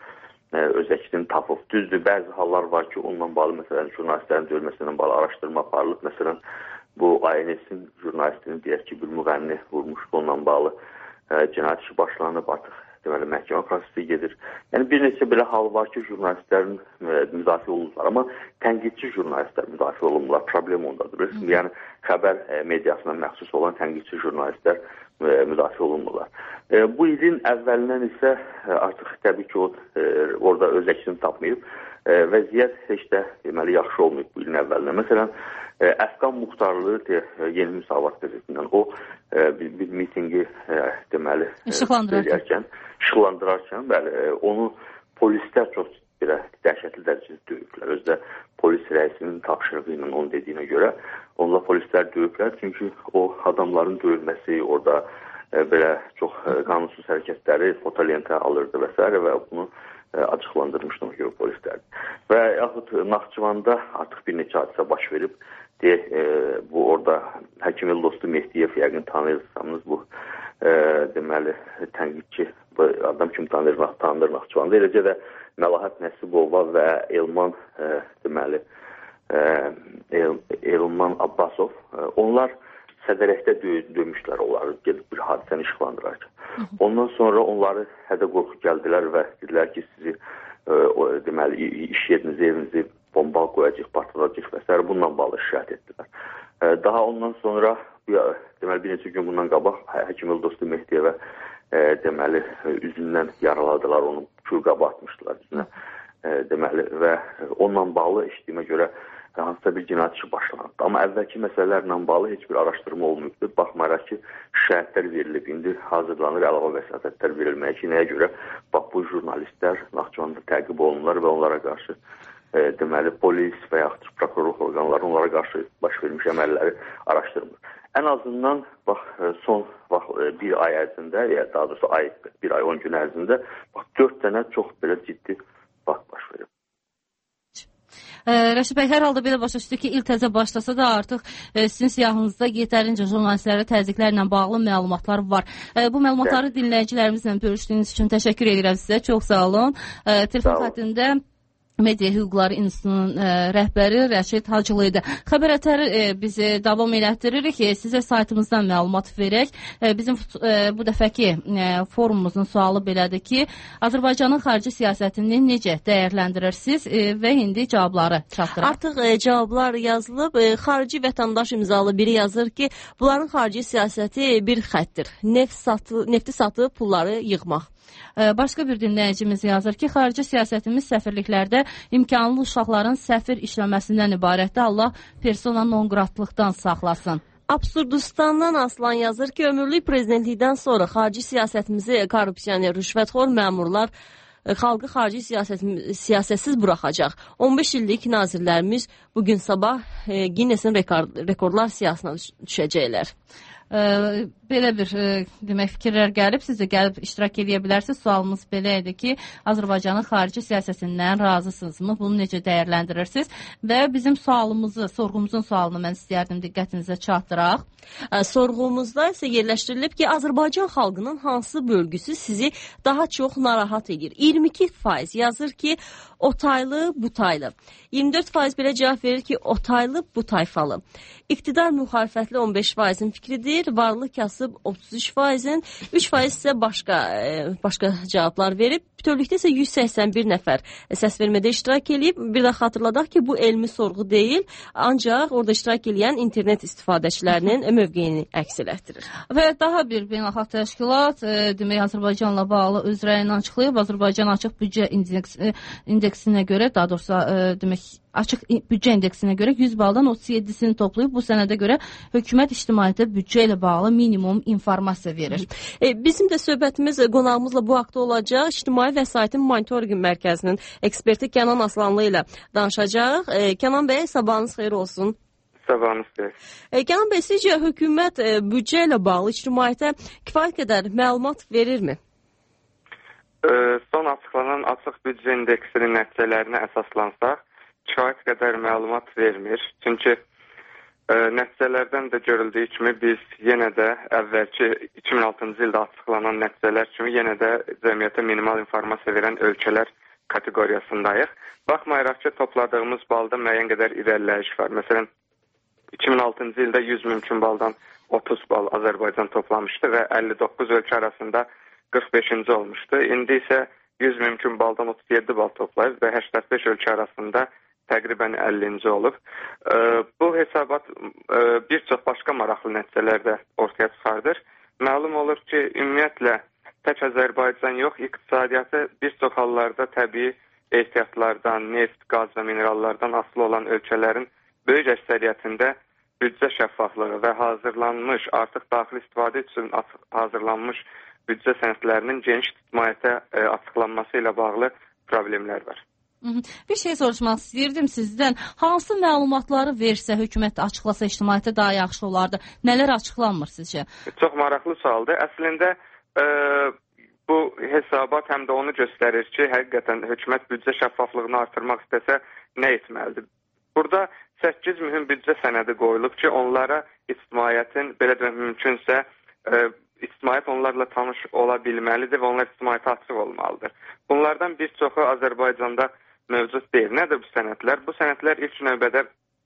öz əksini tapıb. Düzdür, bəzi hallar var ki, onunla bağlı məsələn, jurnalistlərin döyülməsindən bağlı araşdırma aparılıb. Məsələn, bu A N S-in jurnalistini deyək ki, bir müğənni vurmuşdu, onunla bağlı e, cinayət işi başlanıb, artıq deməli, məhkəmə prosesi gedir. Yəni, bir neçə belə hal var ki, jurnalistlərin e, müdafiə olunurlar, amma tənqidçi jurnalistlər müdafiə olunurlar, problem ondadır. Hı. Yəni, xəbər e, mediasına məxsus olan tənqidçi jurnalistlər e, müdafiə olunmurlar. E, bu ilin əvvəlindən isə e, artıq təbii ki, o e, orada öz əksini tapmayıb. E, vəziyyət heç də deməli, yaxşı olmayıb bu ilin əvvəlindən. Məsələn, e, Əfqan Muxtarlığı de, e, Yeni Müsavat qəzetindən o e, bir, bir mitingi e, deməli işıqlandırarkən, işıqlandırarkən bəli, e, onu polislər çox bir dəhşətli dərəcədə döyüblər. Özdə polis rəisinin tapşırığı ilə onun dediyinə görə onunla polislər döyüblər. Çünki o adamların döyülməsi orada e, belə çox e, qanunsuz hərəkətləri fotolentə alırdı və s. və bunu e, açıqlandırmışdı ona görə polislər. Və yaxud Naxçıvanda artıq bir neçə hadisə baş verib. De, e, bu orada Həkim Eldostu Mehdiyev yəqin tanıyırsanız bu e, deməli tənqidçi bu adam kimi tanınır, tanınır Naxçıvanda. Eləcə də Məlahət Nəsibova və Elman e, deməli e, El, Elman Abbasov e, onlar sədərəkdə dö döymüşlər onları gedib bir hadisəni işıqlandırarkən. Ondan sonra onları hədə qorxu gəldilər və dedilər ki, sizi e, o, deməli iş yerinizi, evinizi bomba qoyacaq, partladacaq və s. bununla bağlı şikayət etdilər. E, daha ondan sonra deməli bir neçə gün bundan qabaq Həkim Eldostu Mehdiyevə e, deməli üzündən yaraladılar, onu külqaba atmışdılar üzünə. E, deməli və onunla bağlı eşitdiyimə görə hansısa bir cinayət işi başlandı. Amma əvvəlki məsələlərlə bağlı heç bir araşdırma olmayıbdır. Baxmayaraq ki, şikayətlər verilib, indi hazırlanır əlavə vəsatətlər verilməyə ki, nəyə görə bax bu jurnalistlər Naxçıvanda təqib olunurlar və onlara qarşı e, deməli polis və yaxud prokurorluq orqanları onlara qarşı baş vermiş əməlləri araşdırmır. Ən azından bax son bax bir ay ərzində, ya daha doğrusu ay bir ay on gün ərzində bax dörd dənə çox belə ciddi bax baş verib. Rəşid bəy, hər halda belə başa düşdük ki, il təzə başlasa da artıq e, sizin siyahınızda yetərincə jurnalistlərə təzyiqlərlə bağlı məlumatlar var. E, bu məlumatları dinləyicilərimizlə bölüşdüyünüz üçün təşəkkür edirəm sizə. Çox sağ olun. E, telefon xəttində Media Hüquqları İnstitutunun e, rəhbəri Rəşid Hacılı idi. Xəbər ətəri e, bizi davam elətdiririk ki, sizə saytımızdan məlumat verək. E, bizim e, bu dəfəki e, forumumuzun sualı belədir ki, Azərbaycanın xarici siyasətini necə dəyərləndirirsiniz e, və indi cavabları çatdıraq. Artıq e, cavablar yazılıb. E, xarici vətəndaş imzalı biri yazır ki, bunların xarici siyasəti bir xəttdir. Neft satı, nefti satıb pulları yığmaq. Başqa bir dinləyicimiz yazır ki, xarici siyasətimiz səfirliklərdə imkanlı uşaqların səfir işləməsindən ibarətdir. Allah persona non gratlıqdan saxlasın. Absurdistandan Aslan yazır ki, ömürlük prezidentlikdən sonra xarici siyasətimizi korrupsiyaner, rüşvətxor məmurlar xalqı xarici siyasət, siyasətsiz buraxacaq. on beş illik nazirlərimiz bugün sabah e, Guinnessin rekord, rekordlar siyasına düşəcəklər. E, belə bir e, demək fikirlər gəlib, siz də gəlib iştirak edə bilərsiniz. Sualımız belə idi ki, Azərbaycanın xarici siyasətindən razısınızmı? Bunu necə dəyərləndirirsiniz? Və bizim sualımızı, sorğumuzun sualını mən istəyərdim diqqətinizə çatdıraq. E, sorğumuzda isə yerləşdirilib ki, Azərbaycan xalqının hansı bölgüsü sizi daha çox narahat edir? iyirmi iki faiz yazır ki, otaylı, butaylı. iyirmi dörd faiz belə cavab verir ki, otaylı, butayfalı. İqtidar müxalifətli on beş faizin fikridir. Varlı kasıb otuz üç faizin, üç faiz isə başqa e, başqa cavablar verib. Bütövlükdə isə yüz səksən bir nəfər səs vermədə iştirak edib. Bir də xatırladaq ki, bu elmi sorğu deyil, ancaq orada iştirak edən internet istifadəçilərinin mövqeyini əks elətdirir. Və daha bir beynəlxalq təşkilat e, demək Azərbaycanla bağlı öz rəyini açıqlayıb. Azərbaycan açıq büdcə indeks, e, indeksinə görə, daha doğrusu e, demək açıq büdcə indeksinə görə yüz baldan otuz yeddisini toplayıb. Bu sənədə görə hökumət ictimaiyyətə büdcə ilə bağlı minimum informasiya verir. E, bizim də söhbətimiz qonağımızla bu haqda olacaq. İctimai Vəsaitin Monitorinq Mərkəzinin eksperti Kənan Aslanlı ilə danışacaq. E, Kənan bəy, sabahınız xeyir olsun. Sabahınız xeyir. E, Kənan bəy, sizcə hökumət e, büdcə ilə bağlı ictimaiyyətə kifayət qədər məlumat verirmi? E, son açıqlanan açıq büdcə indeksinin nəticələrinə əsaslansaq, kifayət qədər məlumat vermir. Çünki e, nəticələrdən də görüldüyü kimi biz yenə də əvvəlki iki min altıncı ildə açıqlanan nəticələr kimi yenə də cəmiyyətə minimal informasiya verən ölkələr kateqoriyasındayıq. Baxmayaraq ki, topladığımız balda müəyyən qədər irəliləyiş var. Məsələn, iki min altıncı ildə yüz mümkün baldan otuz bal Azərbaycan toplamışdı və əlli doqquz ölkə arasında qırx beşinci olmuşdu. İndi isə yüz mümkün baldan otuz yeddi bal toplayıb və səksən beş ölkə arasında təqribən əllinci olub. E, bu hesabat e, bir çox başqa maraqlı nəticələr də ortaya çıxardır. Məlum olur ki, ümumiyyətlə tək Azərbaycan yox, iqtisadiyyatı bir çox hallarda təbii ehtiyatlardan, neft, qaz və minerallardan asılı olan ölkələrin böyük əksəriyyətində büdcə şəffaflığı və hazırlanmış, artıq daxili istifadə üçün hazırlanmış büdcə sənədlərinin geniş ictimaiyyətə e, açıqlanması ilə bağlı problemlər var. Bir şey soruşmaq istəyirdim sizdən. Hansı məlumatları versə, hökumət açıqlasa ictimaiyyətə daha yaxşı olardı? Nələr açıqlanmır sizcə? Çox maraqlı sualdır. Əslində e, bu hesabat həm də onu göstərir ki, həqiqətən hökumət büdcə şəffaflığını artırmaq istəsə nə etməlidir? Burada səkkiz mühüm büdcə sənədi qoyulub ki, onlara ictimaiyyətin belə demək mümkünsə e, ictimaiyyət onlarla tanış ola bilməlidir və onlar ictimaiyyətə açıq olmalıdır. Bunlardan bir çoxu Azərbaycanda mövcud deyil. Nədir bu sənədlər? Bu sənədlər ilk növbədə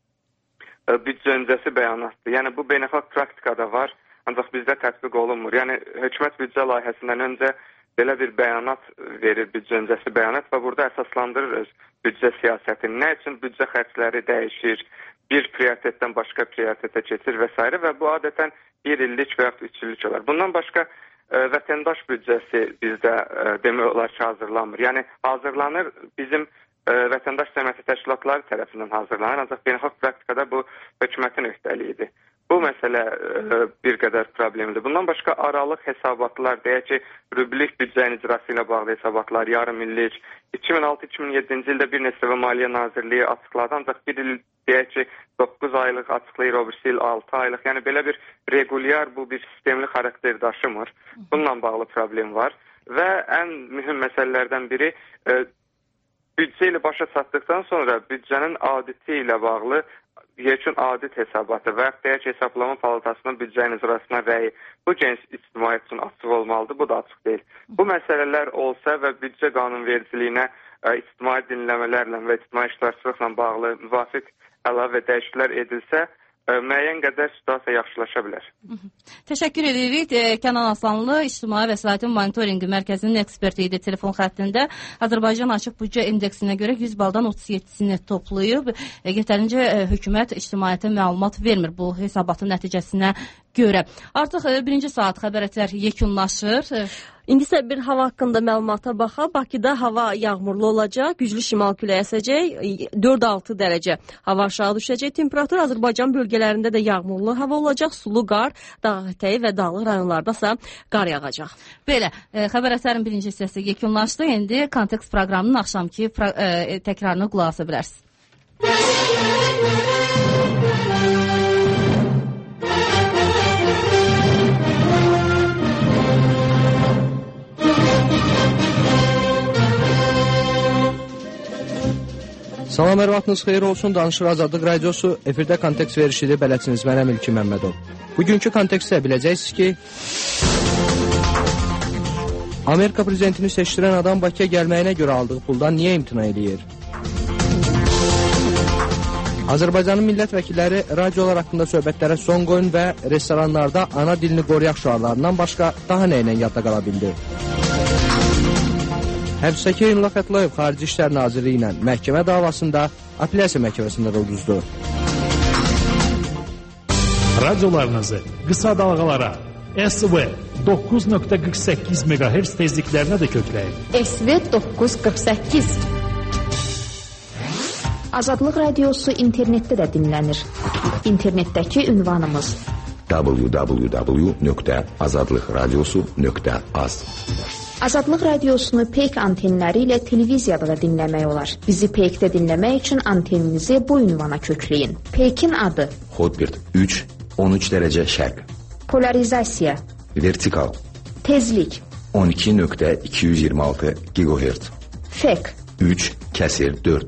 e, büdcə öncəsi bəyanatdır. Yəni bu beynəlxalq praktikada var, ancaq bizdə tətbiq olunmur. Yəni hökumət büdcə layihəsindən öncə belə bir bəyanat verir, büdcə öncəsi bəyanat və burada əsaslandırır öz büdcə siyasətini. Nə üçün büdcə xərcləri dəyişir, bir prioritetdən başqa prioritetə keçir və s. və bu adətən bir illik və yaxud üç illik olar. Bundan başqa e, vətəndaş büdcəsi bizdə e, demək olar ki, hazırlanmır. Yəni hazırlanır bizim e, vətəndaş cəmiyyəti təşkilatları tərəfindən hazırlanır, ancaq beynəlxalq praktikada bu hökumətin öhdəliyidir. Bu məsələ e, bir qədər problemlidir. Bundan başqa aralıq hesabatlar, deyək ki, rublik büdcənin icrası ilə bağlı hesabatlar, yarım illik, iki min altı iki min yeddinci ildə bir neçə və Maliyyə Nazirliyi açıqladı, ancaq bir il deyək ki, doqquz aylıq açıqlayır, o birisi il altı aylıq. Yəni belə bir regulyar, bu bir sistemli xarakter daşımır. Bununla bağlı problem var və ən mühüm məsələlərdən biri e, büdcə ilə başa çatdıqdan sonra büdcənin auditi ilə bağlı yekun audit hesabatı və deyək ki, hesablama palatasının büdcənin icrasına rəyi bu geniş ictimaiyyət üçün açıq olmalıdır, bu da açıq deyil. Bu məsələlər olsa və büdcə qanunvericiliyinə e, ictimai dinləmələrlə və ictimai iştirakçılıqla bağlı müvafiq əlavə dəyişikliklər edilsə, ə, müəyyən qədər situasiya yaxşılaşa bilər. Təşəkkür edirik. E, Kənan Aslanlı, İctimai Vəsaitin Monitorinq Mərkəzinin eksperti idi telefon xəttində. Azərbaycan açıq büdcə indeksinə görə yüz baldan otuz yeddisini toplayıb. E, yetərincə e, hökumət ictimaiyyətə məlumat vermir bu hesabatın nəticəsinə görə. Artıq e, birinci saat xəbər ətər yekunlaşır. E, İndi isə bir hava haqqında məlumata baxaq. Bakıda hava yağmurlu olacaq, güclü şimal küləyi əsəcək, dörd altı dərəcə hava aşağı düşəcək. Temperatur Azərbaycan bölgələrində də yağmurlu hava olacaq, sulu qar, dağ ətəyi və dağlıq rayonlarda isə qar yağacaq. Belə, e, xəbər əsərin birinci hissəsi yekunlaşdı. İndi kontekst proqramının axşamki e, təkrarını qulaq asa bilərsiniz. Salam, ərvatınız xeyir olsun. Danışır Azadlıq Radiosu. Efirdə kontekst verişidir. Bələdçiniz mənəm İlki Məmmədov. Bugünkü kontekstdə biləcəksiniz ki, Amerika prezidentini seçdirən adam Bakıya gəlməyinə görə aldığı puldan niyə imtina eləyir? Azərbaycanın millət vəkilləri radiolar haqqında söhbətlərə son qoyun və restoranlarda ana dilini qoruyaq şüarlarından başqa daha nə ilə yadda qala bildi? Həbsdəki Eynullah Fətlayev Xarici İşlər Nazirliyi ilə məhkəmə davasında apellyasiya məhkəməsində uduzdu. Radiolarınızı qısa dalğalara S V doqquz nöqtə qırx səkkiz meqahertz tezliklərinə də kökləyin. S V doqquz qırx səkkiz. Azadlıq Radiosu internetdə də dinlənir. İnternetdəki ünvanımız w w w nöqtə azadlıq radiosu nöqtə az. Azadlıq Radiosunu peyk antenləri ilə televiziyada da dinləmək olar. Bizi peykdə dinləmək üçün anteninizi bu ünvana kökləyin. Peykin adı Hotbird üç on üç dərəcə şərq. Polarizasiya Vertikal Tezlik on iki nöqtə iki yüz iyirmi altı gigahertz. Fek üç kəsir dörd.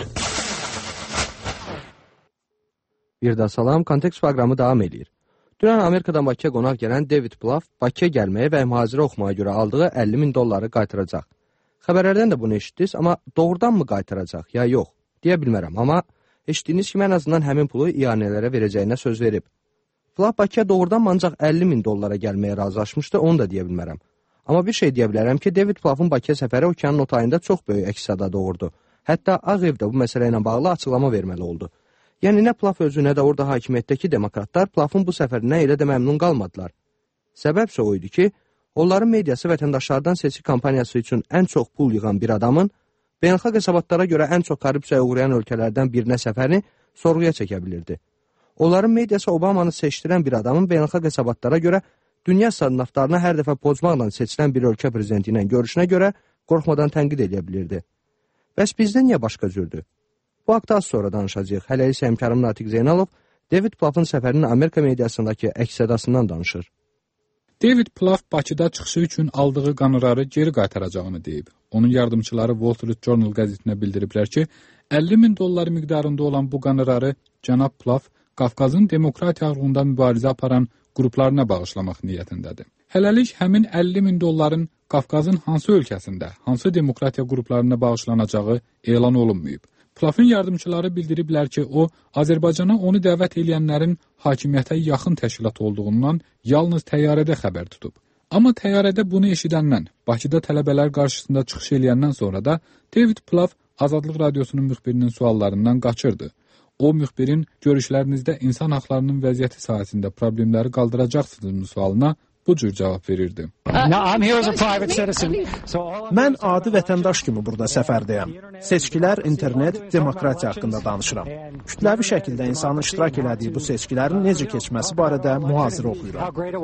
Bir də salam, kontekst proqramı davam edir. Dünən Amerikadan Bakıya qonaq gələn David Plouffe Bakıya gəlməyə və mühazirə oxumaya görə aldığı əlli min dolları qaytaracaq. Xəbərlərdən də bunu eşitdiniz, amma doğrudan mı qaytaracaq, ya yox, deyə bilmərəm. Amma eşitdiyiniz kimi ən azından həmin pulu iyanələrə verəcəyinə söz verib. Plouffe Bakıya doğrudan ancaq əlli min dollara gəlməyə razılaşmışdı, onu da deyə bilmərəm. Amma bir şey deyə bilərəm ki, David Plouffe'un Bakıya səfəri okeanın o tayında çox böyük əks-səda doğurdu. Hətta Ağ Ev də bu məsələ ilə bağlı açıqlama verməli oldu. Yəni nə Plouffe özü, nə də orada hakimiyyətdəki demokratlar Plouffe'un bu səfərindən elə də məmnun qalmadılar. Səbəb isə o idi ki, onların mediası vətəndaşlardan seçki kampaniyası üçün ən çox pul yığan bir adamın beynəlxalq hesabatlara görə ən çox korrupsiyaya uğrayan ölkələrdən birinə səfərini sorğuya çəkə bilirdi. Onların mediası Obamanı seçdirən bir adamın beynəlxalq hesabatlara görə dünya standartlarına hər dəfə pozmaqla seçilən bir ölkə prezidenti ilə görüşünə görə qorxmadan tənqid edə bilirdi. Bəs bizdə niyə başqa cürdür? Bu haqda az sonra danışacağıq. Hələlik həmkarım Natiq Zeynalov David Plouffe'un səfərinin Amerika mediasındakı əks-sədasından danışır. David Plouffe Bakıda çıxışı üçün aldığı qonorarı geri qaytaracağını deyib. Onun yardımçıları Wall Street Journal qəzetinə bildiriblər ki, əlli min dollar miqdarında olan bu qonorarı cənab Plouffe Qafqazın demokratiya uğrunda mübarizə aparan qruplarına bağışlamaq niyyətindədir. Hələlik həmin əlli min dolların Qafqazın hansı ölkəsində, hansı demokratiya qruplarına bağışlanacağı elan olunmayıb. Plouffe'un yardımçıları bildiriblər ki, o, Azərbaycana onu dəvət edənlərin hakimiyyətə yaxın təşkilat olduğundan yalnız təyyarədə xəbər tutub. Amma təyyarədə bunu eşidəndən, Bakıda tələbələr qarşısında çıxış eləyəndən sonra da David Plouffe Azadlıq Radiosunun müxbirinin suallarından qaçırdı. O, müxbirin görüşlərinizdə insan haqlarının vəziyyəti sahəsində problemləri qaldıracaqsınız sualına bu cür cavab verirdi. Mən adi vətəndaş kimi burada səfərdəyəm. Seçkilər, internet, demokratiya haqqında danışıram. Kütləvi şəkildə insanın iştirak elədiyi bu seçkilərin necə keçməsi barədə mühazirə oxuyuram.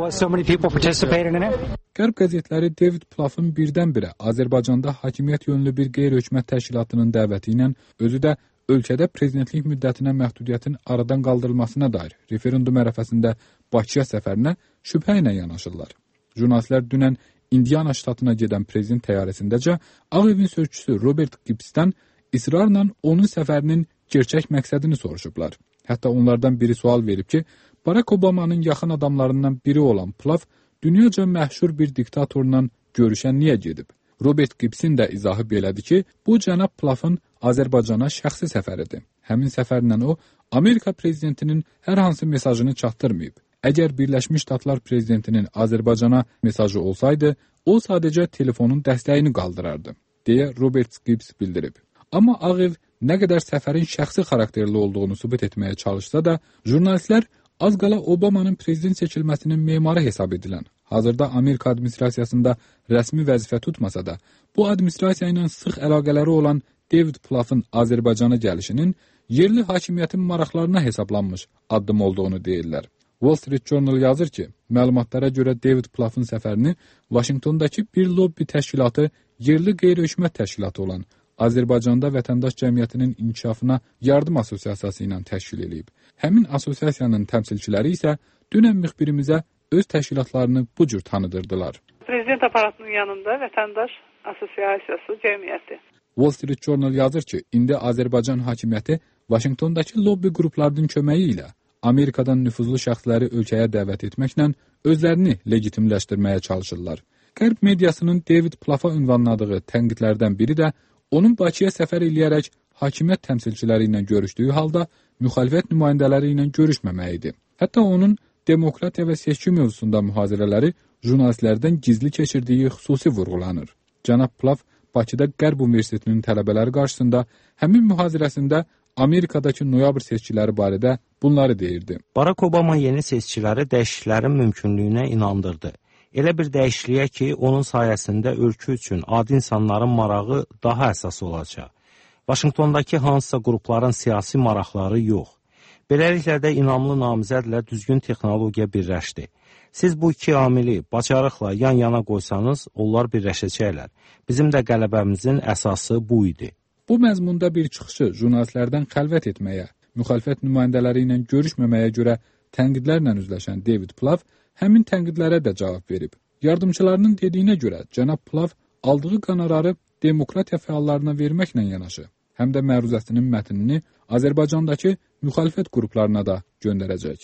Qərb qəzetləri David Plouffe'un birdən-birə Azərbaycanda hakimiyyət yönlü bir qeyri-hökumət təşkilatının dəvəti ilə özü də ölkədə prezidentlik müddətinə məhdudiyyətin aradan qaldırılmasına dair referendum ərəfəsində Bakıya səfərinə şübhə ilə yanaşırlar. Jurnalistlər dünən Indiana ştatına gedən prezident təyyarəsindəcə Ağ Evin sözçüsü Robert Gibbsdən israrla onun səfərinin gerçək məqsədini soruşublar. Hətta onlardan biri sual verib ki, Barack Obama'nın yaxın adamlarından biri olan Plouffe dünyaca məşhur bir diktatorla görüşən niyə gedib? Robert Gibbs'in də izahı belədir ki, bu cənab Plouffe'un Azərbaycana şəxsi səfəridir. Həmin səfərlə o, Amerika prezidentinin hər hansı mesajını çatdırmayıb. Əgər Birləşmiş Ştatlar prezidentinin Azərbaycana mesajı olsaydı, o sadəcə telefonun dəstəyini qaldırardı, deyə Robert Gibbs bildirib. Amma Ağ Ev nə qədər səfərin şəxsi xarakterli olduğunu sübut etməyə çalışsa da, jurnalistlər az qala Obama'nın prezident seçilməsinin memarı hesab edilən, hazırda Amerika administrasiyasında rəsmi vəzifə tutmasa da, bu administrasiya ilə sıx əlaqələri olan David Plough'ın Azərbaycana gəlişinin yerli hakimiyyətin maraqlarına hesablanmış addım olduğunu deyirlər. Wall Street Journal yazır ki, məlumatlara görə David Plough'ın səfərini Vaşinqtondakı bir lobbi təşkilatı yerli qeyri-hökumət təşkilatı olan Azərbaycanda vətəndaş cəmiyyətinin inkişafına yardım asosiasiyası ilə təşkil edib. Həmin asosiasiyanın təmsilçiləri isə dünən müxbirimizə öz təşkilatlarını bu cür tanıdırdılar. Prezident aparatının yanında vətəndaş asosiasiyası cəmiyyəti. Wall Street Journal yazır ki, indi Azərbaycan hakimiyyəti Vaşinqtondakı lobbi qruplarının köməyi ilə Amerikadan nüfuzlu şəxsləri ölkəyə dəvət etməklə özlərini legitimləşdirməyə çalışırlar. Qərb mediasının David Plough'a ünvanladığı tənqidlərdən biri də onun Bakıya səfər eləyərək hakimiyyət təmsilçiləri ilə görüşdüyü halda müxalifət nümayəndələri ilə görüşməməyidir. Hətta onun demokratiya və seçki mövzusunda mühazirələri jurnalistlərdən gizli keçirdiyi xüsusi vurğulanır. Cənab Plough Bakıda Qərb Universitetinin tələbələri qarşısında həmin mühazirəsində Amerikadakı noyabr seçkiləri barədə bunları deyirdi. Barack Obama yeni seçkiləri dəyişikliklərin mümkünlüyünə inandırdı. Elə bir dəyişikliyə ki, onun sayəsində ölkə üçün adi insanların marağı daha əsas olacaq. Vaşinqtondakı hansısa qrupların siyasi maraqları yox. Beləliklə də inamlı namizədlə düzgün texnologiya birləşdi. Siz bu iki amili bacarıqla yan-yana qoysanız, onlar birləşəcəklər. Bizim də qələbəmizin əsası bu idi. Bu məzmunda bir çıxışı jurnalistlərdən xəlvət etməyə, müxalifət nümayəndələri ilə görüşməməyə görə tənqidlərlə üzləşən David Plough həmin tənqidlərə də cavab verib. Yardımçılarının dediyinə görə cənab Plough aldığı qanararı demokratiya fəallarına verməklə yanaşı, həm də məruzəsinin mətnini Azərbaycandakı müxalifət qruplarına da göndərəcək.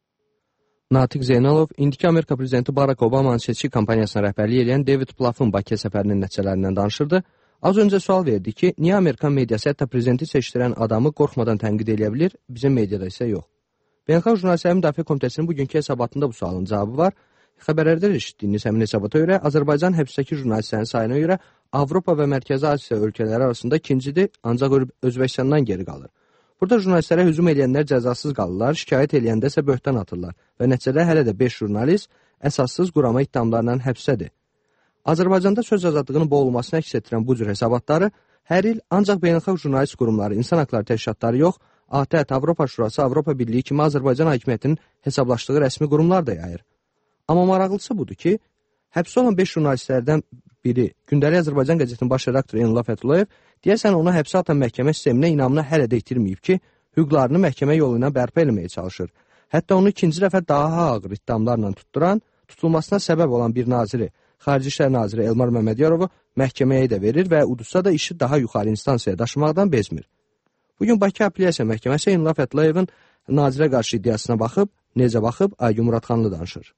Natiq Zeynalov indiki Amerika prezidenti Barack Obamanın seçki kampaniyasına rəhbərlik edən David Plough'ın Bakıya səfərinin nəticələrindən danışırdı. Az öncə sual verdi ki, niyə Amerikan mediası hətta prezidenti seçdirən adamı qorxmadan tənqid edə bilir, bizim mediada isə yox. Beynəlxalq Jurnalistlərin Müdafiə Komitəsinin bugünkü hesabatında bu sualın cavabı var. Xəbərlərdə eşitdiyiniz həmin hesabata görə Azərbaycan həbsdəki jurnalistlərin sayına görə Avropa və Mərkəzi Asiya ölkələri arasında ikincidir, ancaq Özbəkistandan geri qalır. Burada jurnalistlərə hücum edənlər cəzasız qalırlar, şikayət edəndə isə böhtan atırlar və nəticədə hələ də beş jurnalist əsassız qurama ittihamlarla həbsdədir. Azərbaycanda söz azadlığının boğulmasını əks etdirən bu cür hesabatları hər il ancaq beynəlxalq jurnalist qurumları, insan haqları təşkilatları yox, A T Ə, Avropa Şurası, Avropa Birliyi kimi Azərbaycan hakimiyyətinin hesablaşdığı rəsmi qurumlar da yayır. Amma maraqlısı budur ki, həbs olan beş jurnalistlərdən biri, Gündəlik Azərbaycan qəzetinin baş redaktoru Eynullah Fətulayev, deyəsən ona həbsə atan məhkəmə sisteminə inamını hələ də itirməyib ki, hüquqlarını məhkəmə yolu ilə bərpa eləməyə çalışır. Hətta onu ikinci dəfə daha ağır ittihamlarla tutduran, tutulmasına səbəb olan bir naziri, Xarici İşlər Naziri Elmar Məmmədiyarovu məhkəməyə də verir və uduzsa da işi daha yuxarı instansiyaya daşımaqdan bezmir. Bugün Bakı Apellyasiya Məhkəməsi Eynullah Fətulayevin nazirə qarşı iddiasına baxıb, necə baxıb, Aygün Muradxanlı danışır.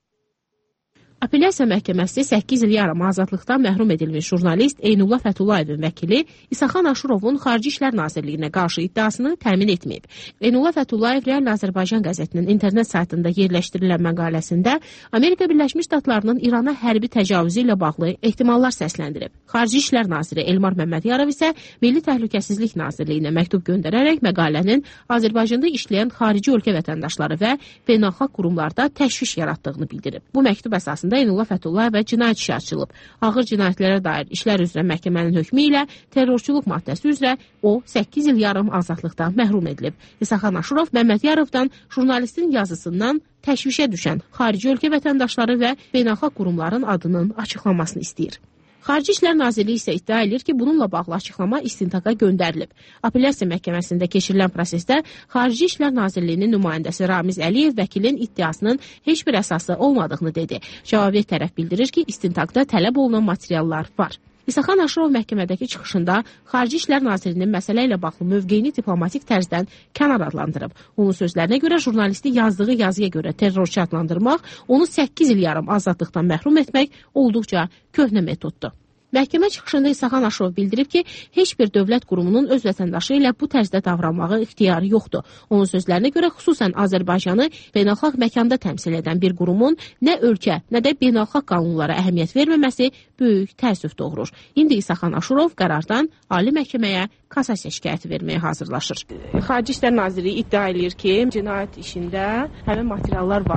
Apellyasiya Məhkəməsi səkkiz il yarım azadlıqdan məhrum edilmiş jurnalist Eynullah Fətulayevin vəkili İsaxan Aşurovun Xarici İşlər Nazirliyinə qarşı iddiasını təmin etməyib. Eynullah Fətulayev Real Azərbaycan qəzetinin internet saytında yerləşdirilən məqaləsində Amerika Birləşmiş Ştatlarının İrana hərbi təcavüzü ilə bağlı ehtimallar səsləndirib. Xarici İşlər Naziri Elmar Məmmədiyarov isə Milli Təhlükəsizlik Nazirliyinə məktub göndərərək məqalənin Azərbaycanda işləyən xarici ölkə vətəndaşları və beynəlxalq qurumlarda təşviş yaratdığını bildirib. Bu məktub əsasında Eynullah Fətullayevə cinayət işi açılıb. Ağır cinayətlərə dair işlər üzrə məhkəmənin hökmü ilə terrorçuluq maddəsi üzrə o səkkiz il yarım azadlıqdan məhrum edilib. İsaxan Aşurov Məmmədiyarovdan jurnalistin yazısından təşvişə düşən xarici ölkə vətəndaşları və beynəlxalq qurumların adının açıqlamasını istəyir. Xarici İşlər Nazirliyi isə iddia edir ki, bununla bağlı açıqlama istintaqa göndərilib. Apellyasiya məhkəməsində keçirilən prosesdə Xarici İşlər Nazirliyinin nümayəndəsi Ramiz Əliyev vəkilin iddiasının heç bir əsası olmadığını dedi. Cavabdeh tərəf bildirir ki, istintaqda tələb olunan materiallar var. İsaxan Aşurov məhkəmədəki çıxışında Xarici İşlər Nazirinin məsələ ilə bağlı mövqeyini diplomatik tərzdən kənar adlandırıb. Onun sözlərinə görə jurnalisti yazdığı yazıya görə terrorçu adlandırmaq, onu səkkiz il yarım azadlıqdan məhrum etmək olduqca köhnə metoddur. Məhkəmə çıxışında İsaxan Aşurov bildirib ki, heç bir dövlət qurumunun öz vətəndaşı ilə bu tərzdə davranmağı ixtiyarı yoxdur. Onun sözlərinə görə xüsusən Azərbaycanı beynəlxalq məkanda təmsil edən bir qurumun nə ölkə, nə də beynəlxalq qanunlara əhəmiyyət verməməsi böyük təəssüf doğurur. İndi İsaxan Aşurov qərardan Ali Məhkəməyə kassasiya şikayəti verməyə hazırlaşır. Xarici İşlər Nazirliyi iddia edir ki, cinayət işində həmin materiallar var.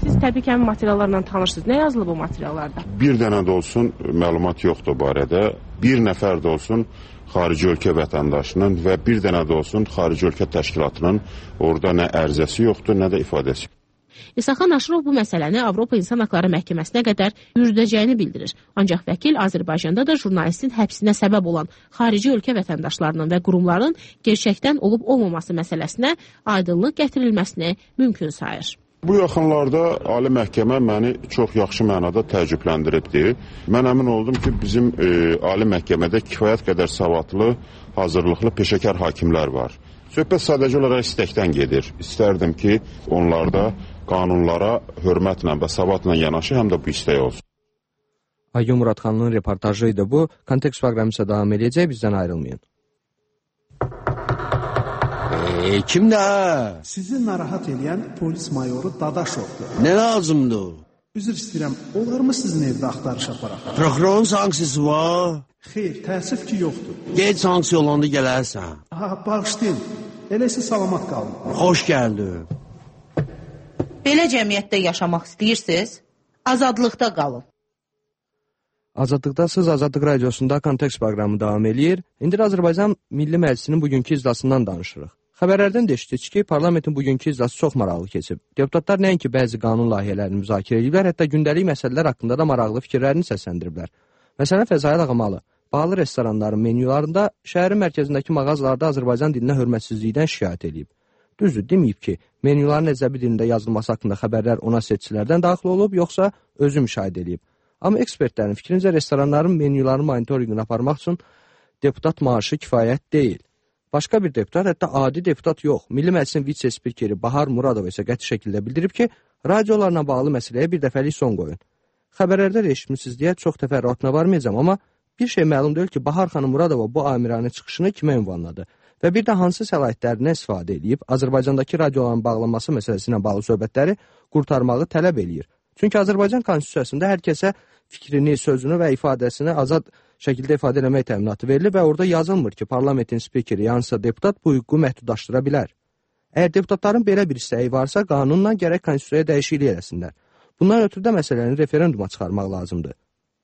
Siz təbii ki, həmin materiallarla tanışsınız. Nə yazılıb bu materiallarda? Bir dənə də olsun məlumat yoxdur barədə. Bir nəfər də olsun xarici ölkə vətəndaşının və bir dənə də olsun xarici ölkə təşkilatının orada nə ərizəsi yoxdur, nə də ifadəsi. İsaxan Aşırov bu məsələni Avropa İnsan Haqları Məhkəməsinə qədər yürüdəcəyini bildirir. Ancaq vəkil Azərbaycanda da jurnalistin həbsinə səbəb olan xarici ölkə vətəndaşlarının və qurumların gerçəkdən olub-olmaması məsələsinə aydınlıq gətirilməsini mümkün sayır. Bu yaxınlarda Ali Məhkəmə məni çox yaxşı mənada təəccübləndiribdir. Mən əmin oldum ki, bizim e, Ali Məhkəmədə kifayət qədər savadlı, hazırlıqlı, peşəkar hakimlər var. Söhbət sadəcə olaraq istəkdən gedir. İstərdim ki, onlarda qanunlara hörmətlə və savadla yanaşı həm də bu istək olsun. Aygün Muradxanlının reportajı idi bu. Kontekst proqramı isə davam edəcək, bizdən ayrılmayın. E, kimdə? Sizi narahat edən polis mayoru Dadaşovdur. Nə lazımdır? Üzr istəyirəm, olar mı sizin evdə axtarış aparaq? Prokurorun sanksiyası var? Xeyr, təəssüf ki, yoxdur. Qeyd sanksiya olanda gələrsən. Ha, bağışlayın. Eləsə salamat qalın. Xoş gəldin. Belə cəmiyyətdə yaşamaq istəyirsiniz? Azadlıqda qalın. Azadlıqdasınız, Azadlıq Radiosunda Kontekst proqramı davam eləyir. İndi Azərbaycan Milli Məclisinin bugünkü iclasından danışırıq. Xəbərlərdən də eşitdik ki, parlamentin bugünkü iclası çox maraqlı keçib. Deputatlar nəinki bəzi qanun layihələrini müzakirə ediblər, hətta gündəlik məsələlər haqqında da maraqlı fikirlərini səsləndiriblər. Məsələn, Fəzail Ağamalı, bağlı restoranların menyularında şəhərin mərkəzindəki mağazalarda Azərbaycan dilinə hörmətsizlikdən şikayət edib. Düzdür, deməyib ki, menyuların əcnəbi dilində yazılması haqqında xəbərlər ona seçicilərdən daxil olub, yoxsa özü müşahidə edib. Amma ekspertlərin fikrincə restoranların menyularını monitorinqini aparmaq üçün deputat maaşı kifayət deyil. Başqa bir deputat, hətta adi deputat yox, Milli Məclisin vitse-spikeri Bahar Muradov isə qəti şəkildə bildirib ki, radiolarla bağlı məsələyə bir dəfəlik son qoyun. Xəbərlərdə də eşitmişsiniz deyə çox təfərrüatına varmayacağam, amma bir şey məlum deyil ki, Bahar xanım Muradova bu amiranə çıxışını kimə ünvanladı və bir də hansı səlahiyyətlərinə istifadə edib Azərbaycandakı radioların bağlanması məsələsi ilə bağlı söhbətləri qurtarmağı tələb eləyir. Çünki Azərbaycan konstitusiyasında hər kəsə fikrini, sözünü və ifadəsini azad şəkildə ifadə eləmək təminatı verilir və orada yazılmır ki, parlamentin spikeri, yansa deputat bu hüququ məhdudlaşdıra bilər. Əgər deputatların belə bir istəyi varsa, qanunla gərək konstitusiyaya dəyişiklik eləsinlər. Bundan ötürü də məsələni referenduma çıxarmaq lazımdır.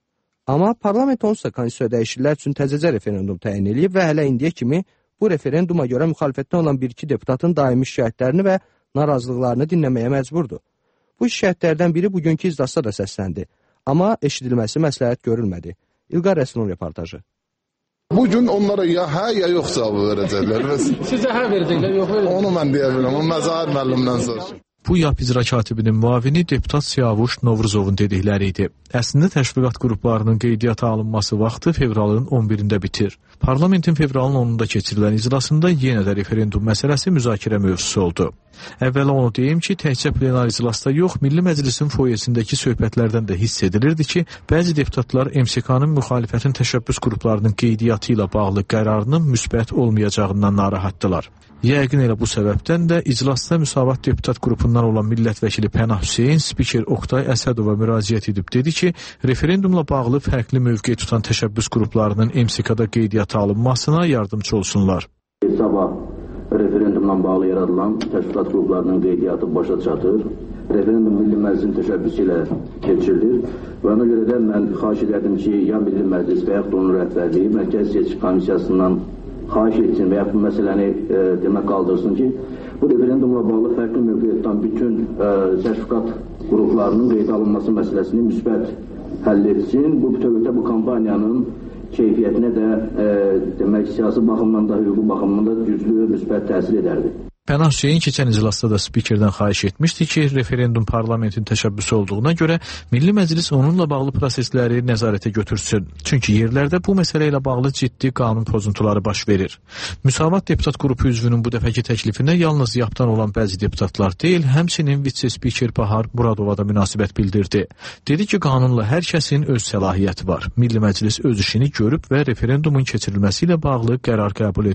Amma parlament onsuz da konstitusiya dəyişikliklər üçün təzəcə referendum təyin edib və hələ indiyə kimi bu referenduma görə müxalifətdən olan bir-iki deputatın daimi şikayətlərini və narazılıqlarını dinləməyə məcburdur. Bu şikayətlərdən biri bugünkü iclasda da səsləndi, amma eşidilməsi məsləhət görülmədi. İlqar Rəsulun reportajı. Bugün onlara ya hə ya yox cavabı verəcəklər. Sizə hə verəcəklər, yox verəcəklər. Onu mən deyə bilməm, o Məzahir müəllimdən soruşun. Bu Y A P icra katibinin müavini deputat Siyavuş Novruzovun dedikləri idi. Əslində təşviqat qruplarının qeydiyyata alınması vaxtı fevralın on birində bitir. Parlamentin fevralın onunda keçirilən iclasında yenə də referendum məsələsi müzakirə mövzusu oldu. Əvvəla onu deyim ki, təkcə plenar iclasda yox, Milli Məclisin foyesindəki söhbətlərdən də hiss edilirdi ki, bəzi deputatlar M S K-nın müxalifətin təşəbbüs qruplarının qeydiyyatı ilə bağlı qərarının müsbət olmayacağından narahatdılar. Yəqin elə bu səbəbdən də iclasda Müsavat deputat qrupundan olan millət vəkili Pənah Hüseyn spiker Oqtay Əsədova müraciət edib dedi ki, referendumla bağlı fərqli mövqe tutan təşəbbüs qruplarının M S K-da qeydiyyata alınmasına yardımcı olsunlar. Sabah referendumla bağlı yaradılan təşkilat qruplarının qeydiyyatı başa çatır. Referendum Milli Məclisin təşəbbüsü ilə keçirilir və ona görə də mən xahiş edirdim ki, ya Milli Məclis və yaxud onun rəhbərliyi Mərkəzi Seçki Komissiyasından xahiş etsin və yaxud bu məsələni e, demək qaldırsın ki, bu referendumla bağlı fərqli mövqe tutan bütün e, sertifikat qruplarının qeydə alınması məsələsini müsbət həll etsin. Bu bütövlükdə bu kampaniyanın keyfiyyətinə də e, demək siyasi baxımdan da, hüquqi baxımdan da güclü müsbət təsir edərdi. Pənah Hüseyin keçən iclasda da spikerdən xahiş etmişdi ki, referendum parlamentin təşəbbüsü olduğuna görə Milli Məclis onunla bağlı prosesləri nəzarətə götürsün. Çünki yerlərdə bu məsələ ilə bağlı ciddi qanun pozuntuları baş verir. Müsavat deputat qrupu üzvünün bu dəfəki təklifinə yalnız Y A P-dan olan bəzi deputatlar deyil, həmçinin vitse-spiker Bahar Muradova da münasibət bildirdi. Dedi ki, qanunla hər kəsin öz səlahiyyəti var. Milli Məclis öz işini görüb və referendumun keçirilməsi ilə bağlı qərar qəbul edib.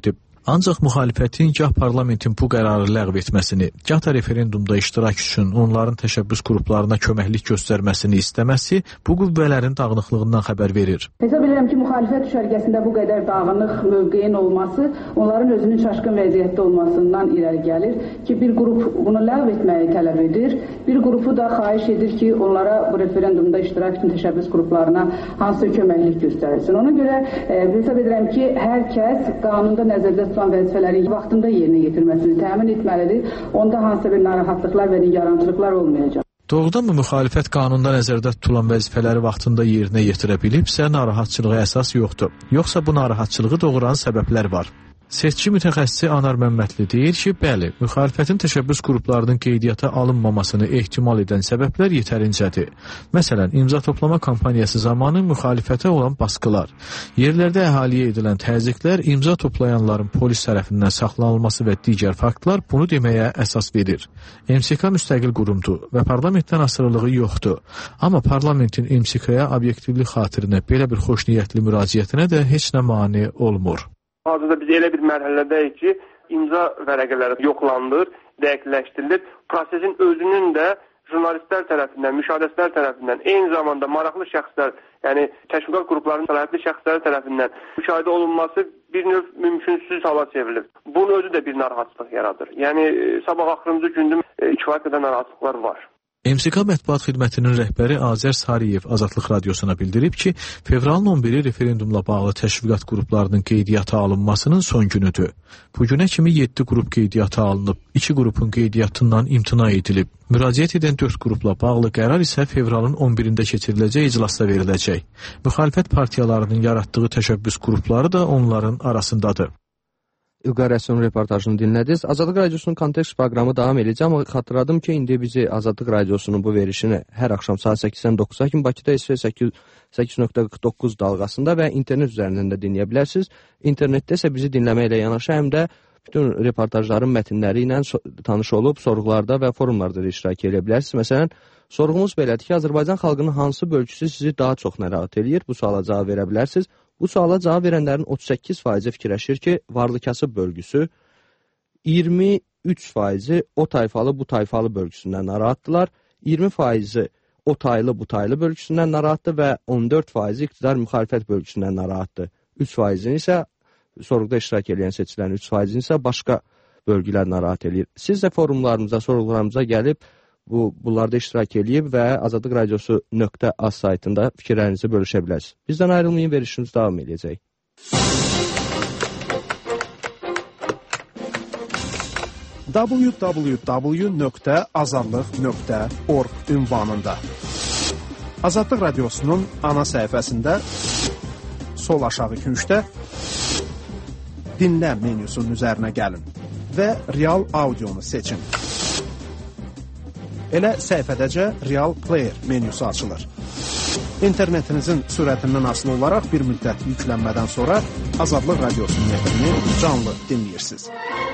Ancaq müxalifətin gah parlamentin bu qərarı ləğv etməsini, gah da referendumda iştirak üçün onların təşəbbüs qruplarına köməklik göstərməsini istəməsi bu qüvvələrin dağınıqlığından xəbər verir. Hesab edirəm ki, müxalifət düşərgəsində bu qədər dağınıq mövqeyin olması onların özünün çaşqın vəziyyətdə olmasından irəli gəlir ki, bir qrup bunu ləğv etməyi tələb edir, bir qrupu da xahiş edir ki, onlara bu referendumda iştirak üçün təşəbbüs qruplarına hansı köməklik göstərilsin. Ona görə e, hesab edirəm ki, hər kəs qanunda nəzərdə tutulan vəzifələri vaxtında yerinə yetirməsini təmin etməlidir. Onda hansısa bir narahatlıqlar və nigarançılıqlar olmayacaq. Doğrudanmı müxalifət qanunda nəzərdə tutulan vəzifələri vaxtında yerinə yetirə bilibsə, narahatçılığa əsas yoxdur. Yoxsa bu narahatçılığı doğuran səbəblər var. Seçki mütəxəssisi Anar Məmmədli deyir ki, bəli, müxalifətin təşəbbüs qruplarının qeydiyyata alınmamasını ehtimal edən səbəblər yetərincədir. Məsələn, imza toplama kampaniyası zamanı müxalifətə olan baskılar, yerlərdə əhaliyə edilən təzyiqlər, imza toplayanların polis tərəfindən saxlanılması və digər faktlar bunu deməyə əsas verir. M S K müstəqil qurumdur və parlamentdən asılılığı yoxdur. Amma parlamentin M S K-ya obyektivlik xatirinə belə bir xoşniyyətli müraciətinə də heç nə mane olmur. Hazırda biz elə bir mərhələdəyik ki, imza vərəqələri yoxlanılır, dəqiqləşdirilir. Prosesin özünün də jurnalistlər tərəfindən, müşahidəçilər tərəfindən, eyni zamanda maraqlı şəxslər, yəni təşviqat qruplarının səlahiyyətli şəxsləri tərəfindən müşahidə olunması bir növ mümkünsüz hala çevrilir. Bunun özü də bir narahatlıq yaradır. Yəni sabah axırıncı gündə kifayət qədər narahatlıqlar var. M S K mətbuat xidmətinin rəhbəri Azər Sariyev Azadlıq Radiosuna bildirib ki, fevralın on biri referendumla bağlı təşviqat qruplarının qeydiyyata alınmasının son günüdür. Bu günə kimi yeddi qrup qeydiyyata alınıb, iki qrupun qeydiyyatından imtina edilib. Müraciət edən dörd qrupla bağlı qərar isə fevralın on birində keçiriləcək iclasda veriləcək. Müxalifət partiyalarının yaratdığı təşəbbüs qrupları da onların arasındadır. İlqar Rəssunun reportajını dinlədiniz. Azadlıq Radiosunun kontekst proqramı davam edəcək, amma xatırladım ki, indi bizi Azadlıq Radiosunun bu verişini hər axşam saat səkkizdən doqquza kimi Bakıda S V səkkiz nöqtə qırx doqquz dalğasında və internet üzərindən də dinləyə bilərsiniz. İnternetdə isə bizi dinləməklə yanaşı həm də bütün reportajların mətnləri ilə tanış olub, sorğularda və forumlarda da iştirak edə bilərsiniz. Məsələn, sorğumuz belədir ki, Azərbaycan xalqının hansı bölgüsü sizi daha çox narahat eləyir? Bu suala cavab verə bilərsiniz. Bu suala cavab verənlərin otuz səkkiz faizi fikirləşir ki, varlı-kasıb bölgüsü, iyirmi üç faizi o tayfalı, bu tayfalı bölgüsündən narahatdılar, iyirmi faizi o taylı, bu taylı bölgüsündən narahatdır və on dörd faizi iqtidar müxalifət bölgüsündən narahatdır. üç faizini isə, sorğuda iştirak edən seçilərin üç faizini isə başqa bölgülər narahat edir. Siz də forumlarımıza, sorğularımıza gəlib, Bu, bunlarda iştirak edib və Azadlıq Radiosu nöqtə az saytında fikirlərinizi bölüşə bilərsiniz. Bizdən ayrılmayın, verişimiz davam edəcək. w w w nöqtə azadlıq nöqtə org ünvanında Azadlıq Radiosunun ana səhifəsində sol aşağı küncdə dinlə menyusunun üzərinə gəlin və real audionu seçin. Elə səhifədəcə Real Player menyusu açılır. İnternetinizin sürətindən asılı olaraq bir müddət yüklənmədən sonra Azadlıq Radiosunun efrini canlı dinləyirsiniz.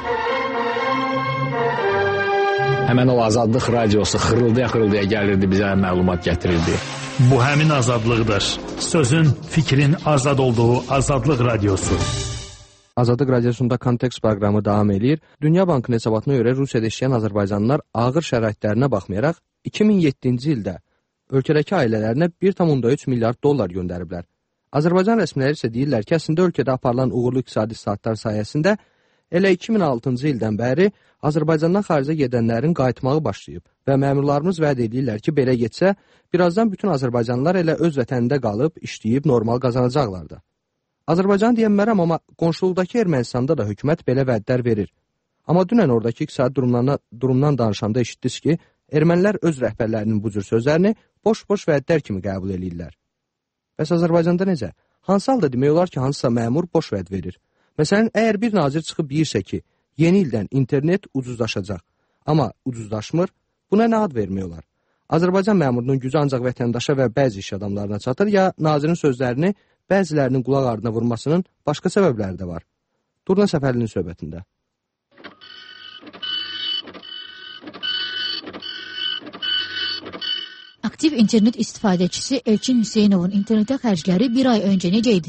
Həmən o Azadlıq Radiosu xırıldaya-xırıldaya gəlirdi, bizə məlumat gətirirdi. Bu həmin azadlıqdır. Sözün, fikrin azad olduğu Azadlıq Radiosu. Azadlıq Radiosunda kontekst proqramı davam edir. Dünya Bankının hesabatına görə Rusiyada işləyən Azərbaycanlılar ağır şəraitlərinə baxmayaraq iki min yeddinci ildə ölkədəki ailələrinə bir tam onda üç milyard dollar göndəriblər. Azərbaycan rəsmiləri isə deyirlər ki, əslində ölkədə aparılan uğurlu iqtisadi saatlar sayəsində elə iki min altıncı ildən bəri Azərbaycandan xaricə gedənlərin qayıtmağı başlayıb və məmurlarımız vəd edirlər ki, belə getsə, birazdan bütün Azərbaycanlılar elə öz vətənində qalıb, işləyib, normal qazanacaqlar da. Azərbaycan deyənmərəm, amma qonşuluqdakı Ermənistanda da hökumət belə vədlər verir. Amma dünən oradakı iqtisadi durumdan, durumdan danışanda eşitdiniz ki, ermənilər öz rəhbərlərinin bu cür sözlərini boş-boş vədlər kimi qəbul edirlər. Bəs Azərbaycanda necə? Hansı halda demək olar ki, hansısa məmur boş vəd verir? Məsələn, əgər bir nazir çıxıb deyirsə ki, yeni ildən internet ucuzlaşacaq, amma ucuzlaşmır, buna nə ad vermək olar? Azərbaycan məmurunun gücü ancaq vətəndaşa və bəzi iş adamlarına çatır, ya nazirin sözlərini bəzilərinin qulaq ardına vurmasının başqa səbəbləri də var. Durna Səfərlinin söhbətində. Aktiv internet istifadəçisi Elçin Hüseynovun internetə xərcləri bir ay öncə necə idisə,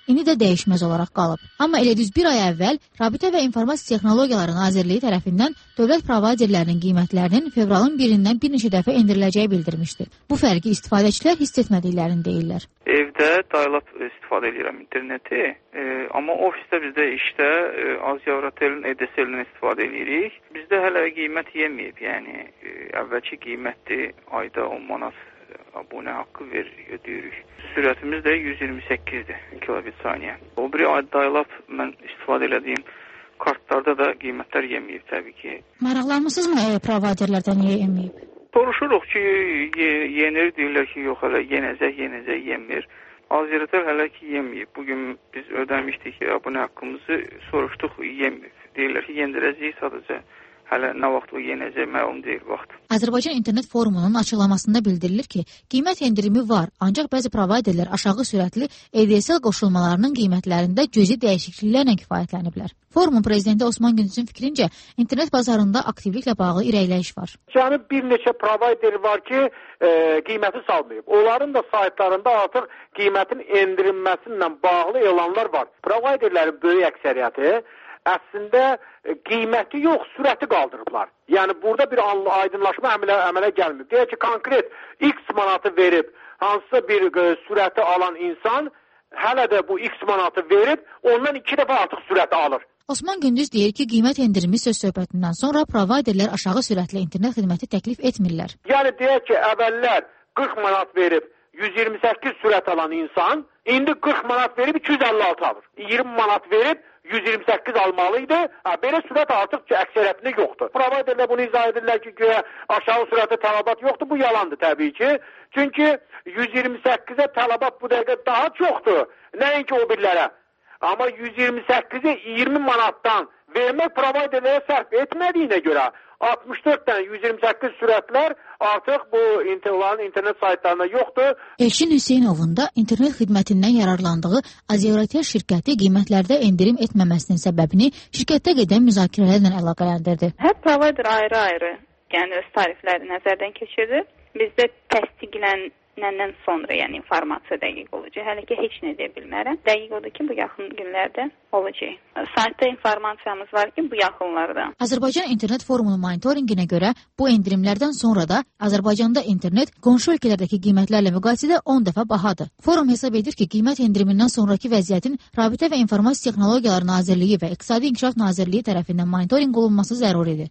indi də dəyişməz olaraq qalıb. Amma elə düz bir ay əvvəl Rabitə və İnformasiya Texnologiyaları Nazirliyi tərəfindən dövlət provayderlərinin qiymətlərinin fevralın birindən bir neçə dəfə endiriləcəyi bildirmişdi. Bu fərqi istifadəçilər hiss etmədiklərini deyirlər. Evdə dial-up istifadə edirəm interneti, e, amma ofisdə bizdə işdə e, Aziya-Avrotelin E D S L-dən istifadə edirik. Bizdə hələ qiymət yeməyib, yəni e, əvvəlki qiymətdir, ayda on manat abunə haqqı ver, ödəyirik. Sürətimiz də yüz iyirmi səkkizdir kilobit saniyə. O biri dial-up mən istifadə elədiyim kartlarda da qiymətlər yeməyib təbii ki. Maraqlanmısınızmı e, provayderlərdən niyə yeməyib? Soruşuruq ki, ye, yenir, deyirlər ki, yox hələ yenəcək, yenəcək, yemir. Aziyatel hələ ki yeməyib. Bugün biz ödəmişdik ki, abunə haqqımızı soruşduq, yeməyib. Deyirlər ki, yendirəcəyik sadəcə. Hələ nə vaxt o yenəcək, məlum deyil vaxt. Azərbaycan İnternet Forumunun açıqlamasında bildirilir ki, qiymət endirimi var, ancaq bəzi provayderlər aşağı sürətli E D S L qoşulmalarının qiymətlərində cüzi dəyişikliklərlə kifayətləniblər. Forumun prezidenti Osman Gündüzün fikrincə, internet bazarında aktivliklə bağlı irəliləyiş var. Yəni bir neçə provayder var ki, e, qiyməti salmayıb. Onların da saytlarında artıq qiymətin endirilməsinlə bağlı elanlar var. Provayderlərin böyük əksəriyyəti əslində qiyməti yox, sürəti qaldırıblar. Yəni burada bir aydınlaşma əmələ, əmələ gəlmir. Deyək ki, konkret X manatı verib, hansısa bir ə, sürəti alan insan hələ də bu X manatı verib, ondan iki dəfə artıq sürəti alır. Osman Gündüz deyir ki, qiymət endirimi söz söhbətindən sonra provayderlər aşağı sürətli internet xidməti təklif etmirlər. Yəni deyək ki, əvvəllər qırx manat verib yüz iyirmi səkkiz sürət alan insan, indi qırx manat verib iki yüz əlli altı alır. iyirmi manat verib yüz iyirmi səkkiz almalıydı. Ha, belə sürət artıq ki, əksəriyyətində yoxdur. Provayderlər bunu izah edirlər ki, güya aşağı sürətli tələbat yoxdur. Bu yalandır təbii ki. Çünki yüz iyirmi səkkizə tələbat bu dəqiqə daha çoxdur. Nəinki o birlərə. Amma yüz iyirmi səkkizi iyirmi manatdan vermək provayderlərə sərf etmədiyinə görə altmış dörddən yüz iyirmi səkkiz sürətlər artıq bu onların internet saytlarında yoxdur. Elçin Hüseynovun da internet xidmətindən yararlandığı Aziya-Avrotel şirkəti qiymətlərdə endirim etməməsinin səbəbini şirkətdə gedən müzakirələrlə əlaqələndirdi. Hər provayder ayrı-ayrı, yəni öz tarifləri nəzərdən keçirir. Bizdə təsdiqlənəndən sonra, yəni informasiya dəqiq olacaq. Hələ ki heç nə deyə bilmərəm. Dəqiq odur ki, bu yaxın günlərdə olacaq. Saytda informasiyamız var ki, bu yaxınlarda. Azərbaycan İnternet Forumunun monitoringinə görə bu endirimlərdən sonra da Azərbaycanda internet qonşu ölkələrdəki qiymətlərlə müqayisədə on dəfə bahadır. Forum hesab edir ki, qiymət endirimindən sonraki vəziyyətin Rabitə və İnformasiya Texnologiyaları Nazirliyi və İqtisadi İnkişaf Nazirliyi tərəfindən monitorinq olunması zəruridir.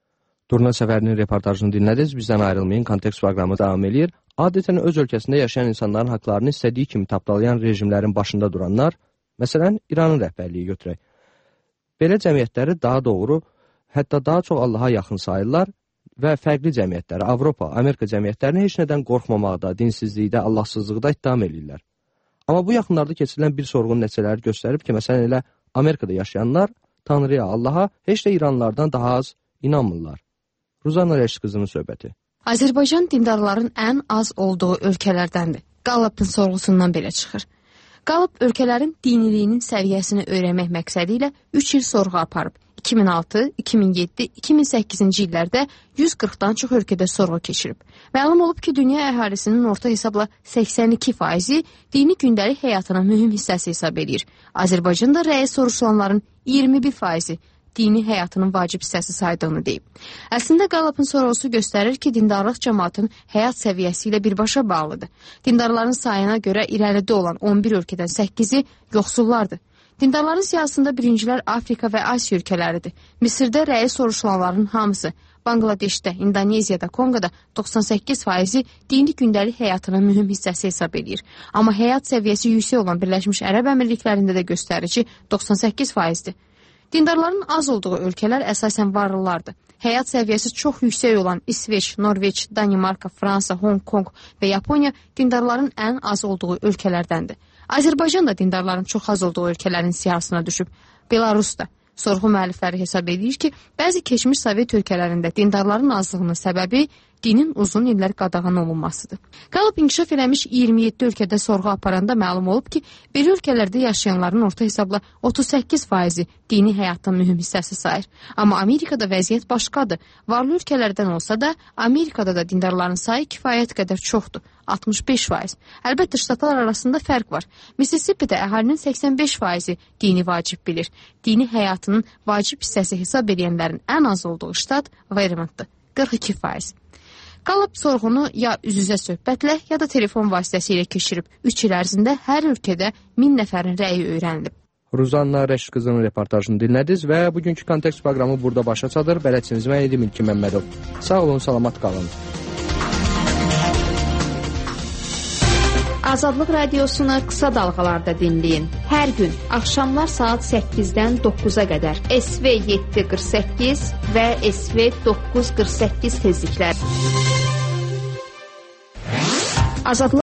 Durna Səfərinin reportajını dinlədiniz. Bizdən ayrılmayın. Kontekst proqramı davam edir. Adətən öz ölkəsində yaşayan insanların haqlarını istədiyi kimi tapdalayan rejimlərin başında duranlar, məsələn, İranın rəhbərliyi götürək. Belə cəmiyyətləri daha doğru, hətta daha çox Allaha yaxın sayırlar və fərqli cəmiyyətləri, Avropa, Amerika cəmiyyətlərini heç nədən qorxmamaqda, dinsizlikdə, Allahsızlıqda ittiham edirlər. Amma bu yaxınlarda keçirilən bir sorğunun nəticələri göstərib ki, məsələn, elə Amerikada yaşayanlar Tanrıya, Allaha heç də İranlılardan daha az inanmırlar. Ruzanna Rəşid qızının söhbəti. Azərbaycan dindarların ən az olduğu ölkələrdəndir. Qallup'ın sorğusundan belə çıxır. Qallup ölkələrin diniliyinin səviyyəsini öyrənmək məqsədi ilə üç il sorğu aparıb. iki min altı, iki min yeddi, iki min səkkizinci illərdə yüz qırxdan çox ölkədə sorğu keçirib. Məlum olub ki, dünya əhalisinin orta hesabla səksən iki faizi dini gündəlik həyatının mühüm hissəsi hesab edir. Azərbaycanda rəyə soruşulanların iyirmi bir faizi dini həyatının vacib hissəsi saydığını deyib. Əslində Qallup'ın sorğusu göstərir ki, dindarlıq cəmaatın həyat səviyyəsi ilə birbaşa bağlıdır. Dindarların sayına görə irəlidə olan on bir ölkədən səkkizi yoxsullardır. Dindarların siyasında birincilər Afrika və Asiya ölkələridir. Misirdə rəyi soruşulanların hamısı, Bangladeşdə, İndoneziyada, Konqoda doxsan səkkiz faizi dini gündəlik həyatının mühüm hissəsi hesab edir. Amma həyat səviyyəsi yüksək olan Birləşmiş Ərəb Əmirliklərində də göstərici doxsan səkkiz faizdir. Dindarların az olduğu ölkələr əsasən varlılardır. Həyat səviyyəsi çox yüksək olan İsveç, Norveç, Danimarka, Fransa, Hong Kong və Yaponiya dindarların ən az olduğu ölkələrdəndir. Azərbaycan da dindarların çox az olduğu ölkələrin siyahısına düşüb. Belarus da. Sorğu müəllifləri hesab edir ki, bəzi keçmiş Sovet ölkələrində dindarların azlığının səbəbi dinin uzun illər qadağan olunmasıdır. Qalıb inkişaf eləmiş iyirmi yeddi ölkədə sorğu aparanda məlum olub ki, belə ölkələrdə yaşayanların orta hesabla otuz səkkiz faizi dini həyatın mühüm hissəsi sayır. Amma Amerikada vəziyyət başqadır. Varlı ölkələrdən olsa da, Amerikada da dindarların sayı kifayət qədər çoxdur. altmış beş faiz. Əlbəttə, ştatlar arasında fərq var. Mississippidə əhalinin səksən beş faizi dini vacib bilir. Dini həyatının vacib hissəsi hesab edənlərin ən az olduğu ştat Vermontdur, qırx iki faiz. Qalıb sorğunu ya üz-üzə söhbətlə, ya da telefon vasitəsilə keçirib. üç il ərzində hər ölkədə min nəfərin rəyi öyrənilib. Ruzanna Rəşq qızının reportajını dinlədiniz və bugünkü kontekst proqramı burada başa çatır. Bələdçiniz mən idim İlkin Məmmədov. Sağ olun, salamat qalın. Azadlıq radiosunu qısa dalğalarda dinləyin. Hər gün axşamlar saat səkkizdən doqquza qədər S V yeddi qırx səkkiz və S V doqquz qırx səkkiz tezliklər. Azadlıq